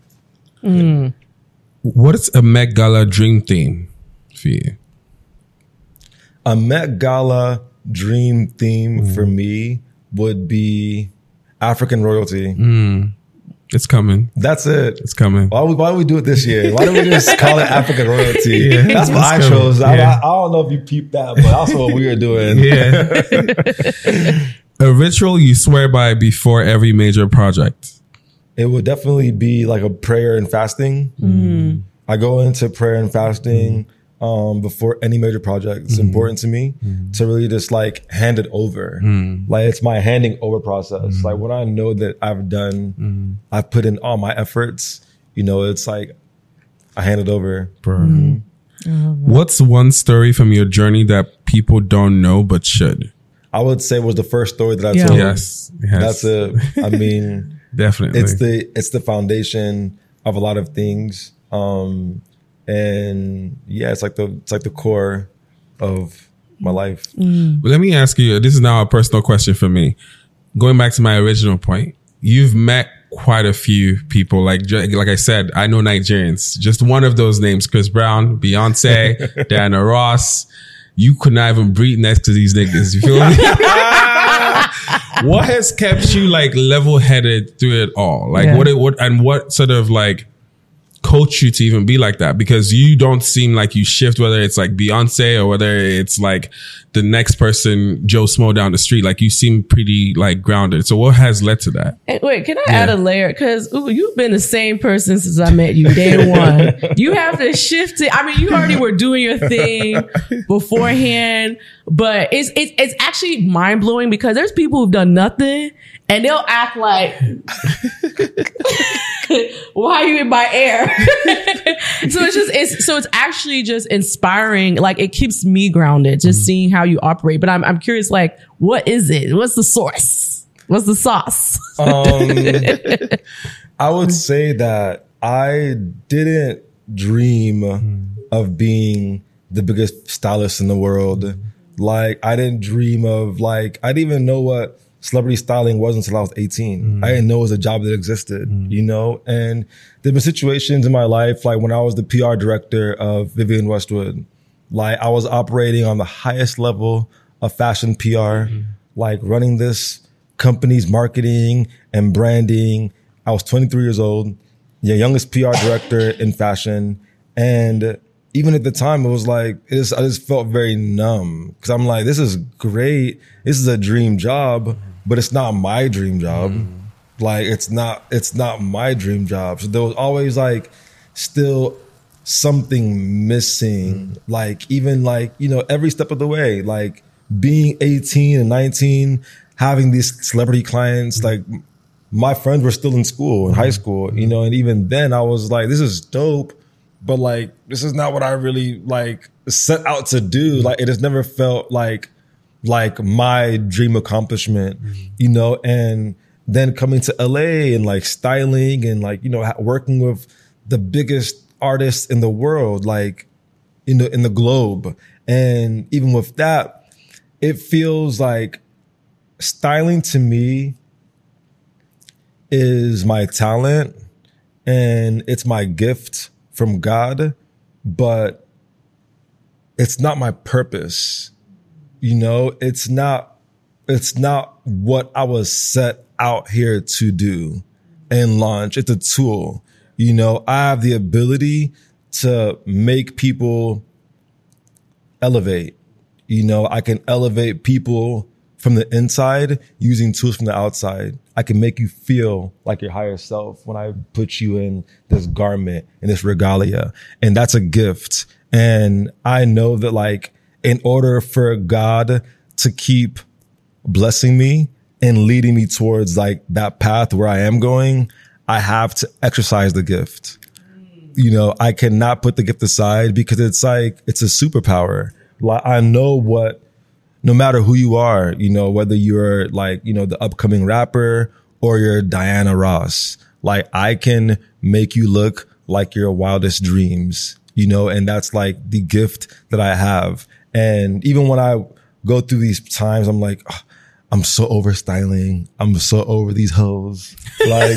What is a Met Gala dream theme for you? A Met Gala dream theme for me would be African royalty. It's coming. That's it. It's coming. Why don't we do it this year? Why don't we just call it African royalty? Yeah, that's what I chose. I don't know if you peeped that, but that's what we were doing. Yeah. A ritual you swear by before every major project? It would definitely be like a prayer and fasting. I go into prayer and fasting before any major project. It's important to me to really just like hand it over. Like it's my handing over process. Like when I know that I've done, I've put in all my efforts, you know, it's like I hand it over. What's one story from your journey that people don't know but should? I would say was the first story that I told. Yes. That's it. I mean, definitely. It's the foundation of a lot of things. And yeah, it's like the core of my life. But let me ask you, this is now a personal question for me. Going back to my original point, you've met quite a few people. Like I said, I know Nigerians. Just one of those names, Chris Brown, Beyonce, Diana Ross. You could not even breathe next to these niggas. You feel me? What has kept you like level-headed through it all? Like what sort of like coach you to even be like that? Because you don't seem like you shift, whether it's like Beyonce or whether it's like the next person, Joe Smo down the street. Like you seem pretty like grounded. So what has led to that? Hey, wait, can I add a layer? Because you've been the same person since I met you day one. You have to shift it. I mean, you already were doing your thing beforehand, but it's actually mind blowing because there's people who've done nothing and they'll act like, why are you in my air? So it's actually just inspiring. Like it keeps me grounded, just seeing how you operate. But I'm curious, like, what is it? What's the source? What's the sauce? I would say that I didn't dream of being the biggest stylist in the world. Like I didn't dream of I didn't even know what celebrity styling was until I was 18. I didn't know it was a job that existed, you know? And there've been situations in my life, like when I was the PR director of Vivienne Westwood, like I was operating on the highest level of fashion PR, like running this company's marketing and branding. I was 23 years old, the youngest PR director in fashion. And even at the time, it was like, I just felt very numb because I'm like, this is great. This is a dream job, but it's not my dream job. Like it's not my dream job. So there was always like still something missing. Like even like, you know, every step of the way, like being 18 and 19, having these celebrity clients, like my friends were still in school, in high school, you know, and even then I was like, this is dope, but like, this is not what I really like set out to do. Like it has never felt like my dream accomplishment, you know, and then coming to LA and like styling and like, you know, working with the biggest artists in the world, like in the globe. And even with that, it feels like styling to me is my talent and it's my gift from God, but it's not my purpose. You know, it's not what I was set out here to do and launch. It's a tool. You know, I have the ability to make people elevate. You know, I can elevate people from the inside using tools from the outside. I can make you feel like your higher self when I put you in this garment, in this regalia. And that's a gift. And I know that like, in order for God to keep blessing me and leading me towards like that path where I am going, I have to exercise the gift. You know, I cannot put the gift aside because it's like, it's a superpower. Like I know what, no matter who you are, you know, whether you're like, you know, the upcoming rapper or you're Diana Ross, like I can make you look like your wildest dreams, you know, and that's like the gift that I have. And even when I go through these times, I'm like, oh, I'm so over styling. I'm so over these hoes. Like,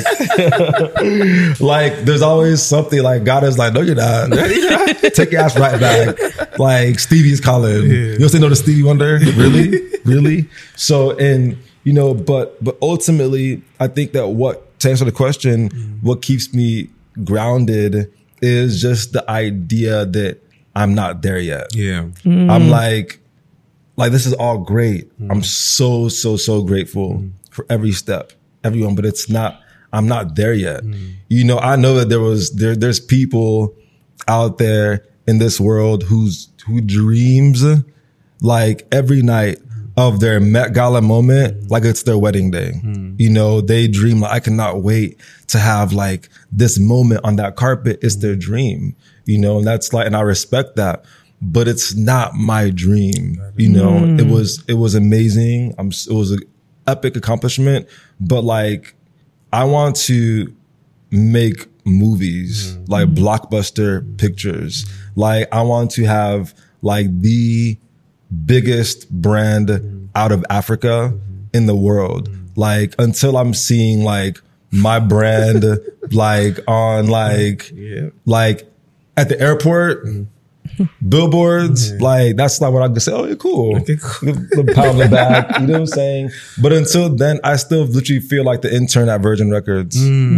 like there's always something like God is like, no, you're not. Take your ass right back. Like Stevie's calling. Yeah. You don't say no to Stevie Wonder? Really? Really? So, and you know, but ultimately, I think that to answer the question, what keeps me grounded is just the idea that I'm not there yet. Yeah. I'm like this is all great. I'm so grateful for every step, everyone, but I'm not there yet. You know, I know that there's people out there in this world who dreams like every night of their Met Gala moment, like it's their wedding day. You know, they dream like, I cannot wait to have like this moment on that carpet. It's their dream, you know, and that's like, and I respect that, but it's not my dream, you know. It was amazing. It was an epic accomplishment, but like, I want to make movies, like blockbuster pictures. Like, I want to have like the biggest brand out of Africa in the world. Like, until I'm seeing like my brand like on like at the airport, billboards, like that's not what I can say. Oh, yeah, cool. The pound on the back, you know what I'm saying? But until then, I still literally feel like the intern at Virgin Records.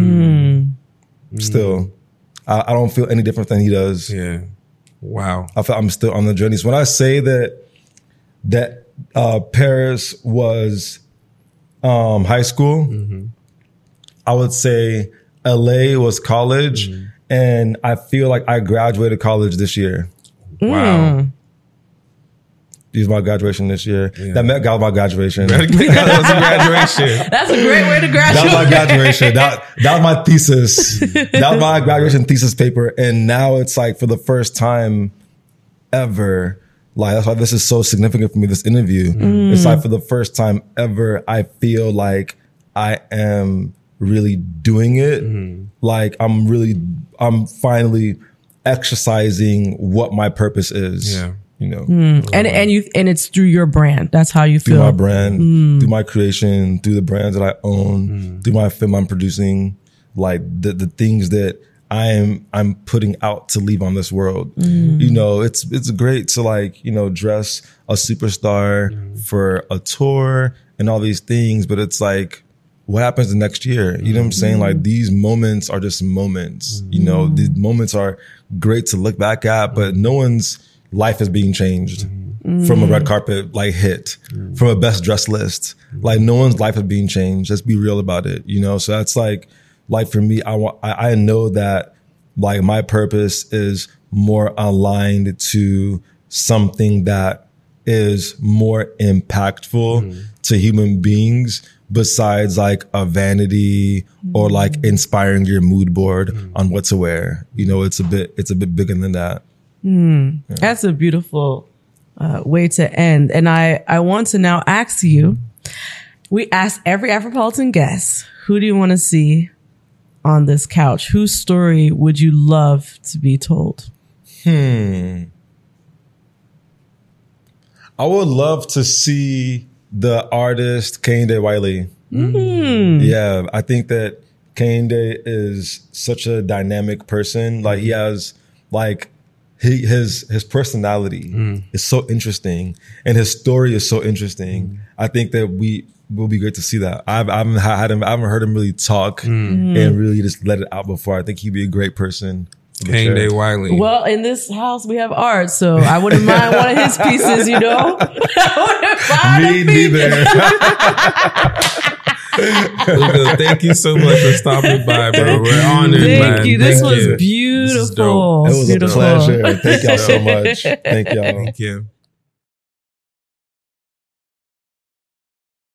Still, I don't feel any different than he does. Yeah. Wow. I feel I'm still on the journey. So when I say that Paris was high school, I would say LA was college, and I feel like I graduated college this year. Wow. This is my graduation this year. Yeah. That Met Gala was my graduation. That was a graduation. That's a great way to graduate. That was my graduation. That was my thesis. That was my graduation thesis paper. And now it's like, for the first time ever, like, that's why this is so significant for me, this interview. It's like, for the first time ever, I feel like I am really doing it. Like, I'm finally exercising what my purpose is. Yeah. You know, and it's through your brand. That's how you feel. Through my brand, through my creation, through the brands that I own, through my film I'm producing, like the things that I'm putting out to leave on this world. You know, it's great to like, you know, dress a superstar for a tour and all these things, but it's like, what happens the next year? You know what I'm saying? Like, these moments are just moments. You know, these moments are great to look back at, but no one's life is being changed from a red carpet like hit, from a best dressed list. Like, no one's life is being changed. Let's be real about it, you know? So that's like for me, I know that like my purpose is more aligned to something that is more impactful to human beings, besides like a vanity or like inspiring your mood board on what to wear. You know, it's a bit bigger than that. That's a beautiful way to end. And I want to now ask you, we ask every Afropolitan guest, who do you want to see on this couch? Whose story would you love to be told? I would love to see the artist Kehinde Wiley. Yeah, I think that Kehinde is such a dynamic person. Like, he has like his personality is so interesting, and his story is so interesting. I think that we will be great to see that. I haven't heard him really talk and really just let it out before. I think he'd be a great person. Kehinde Wiley. Well, in this house we have art, so I wouldn't mind one of his pieces, you know? Me neither. Thank you so much for stopping by, bro. We're honored, man. Thank you. This was beautiful. It was beautiful. a pleasure. Thank y'all so much. Thank y'all. Thank you.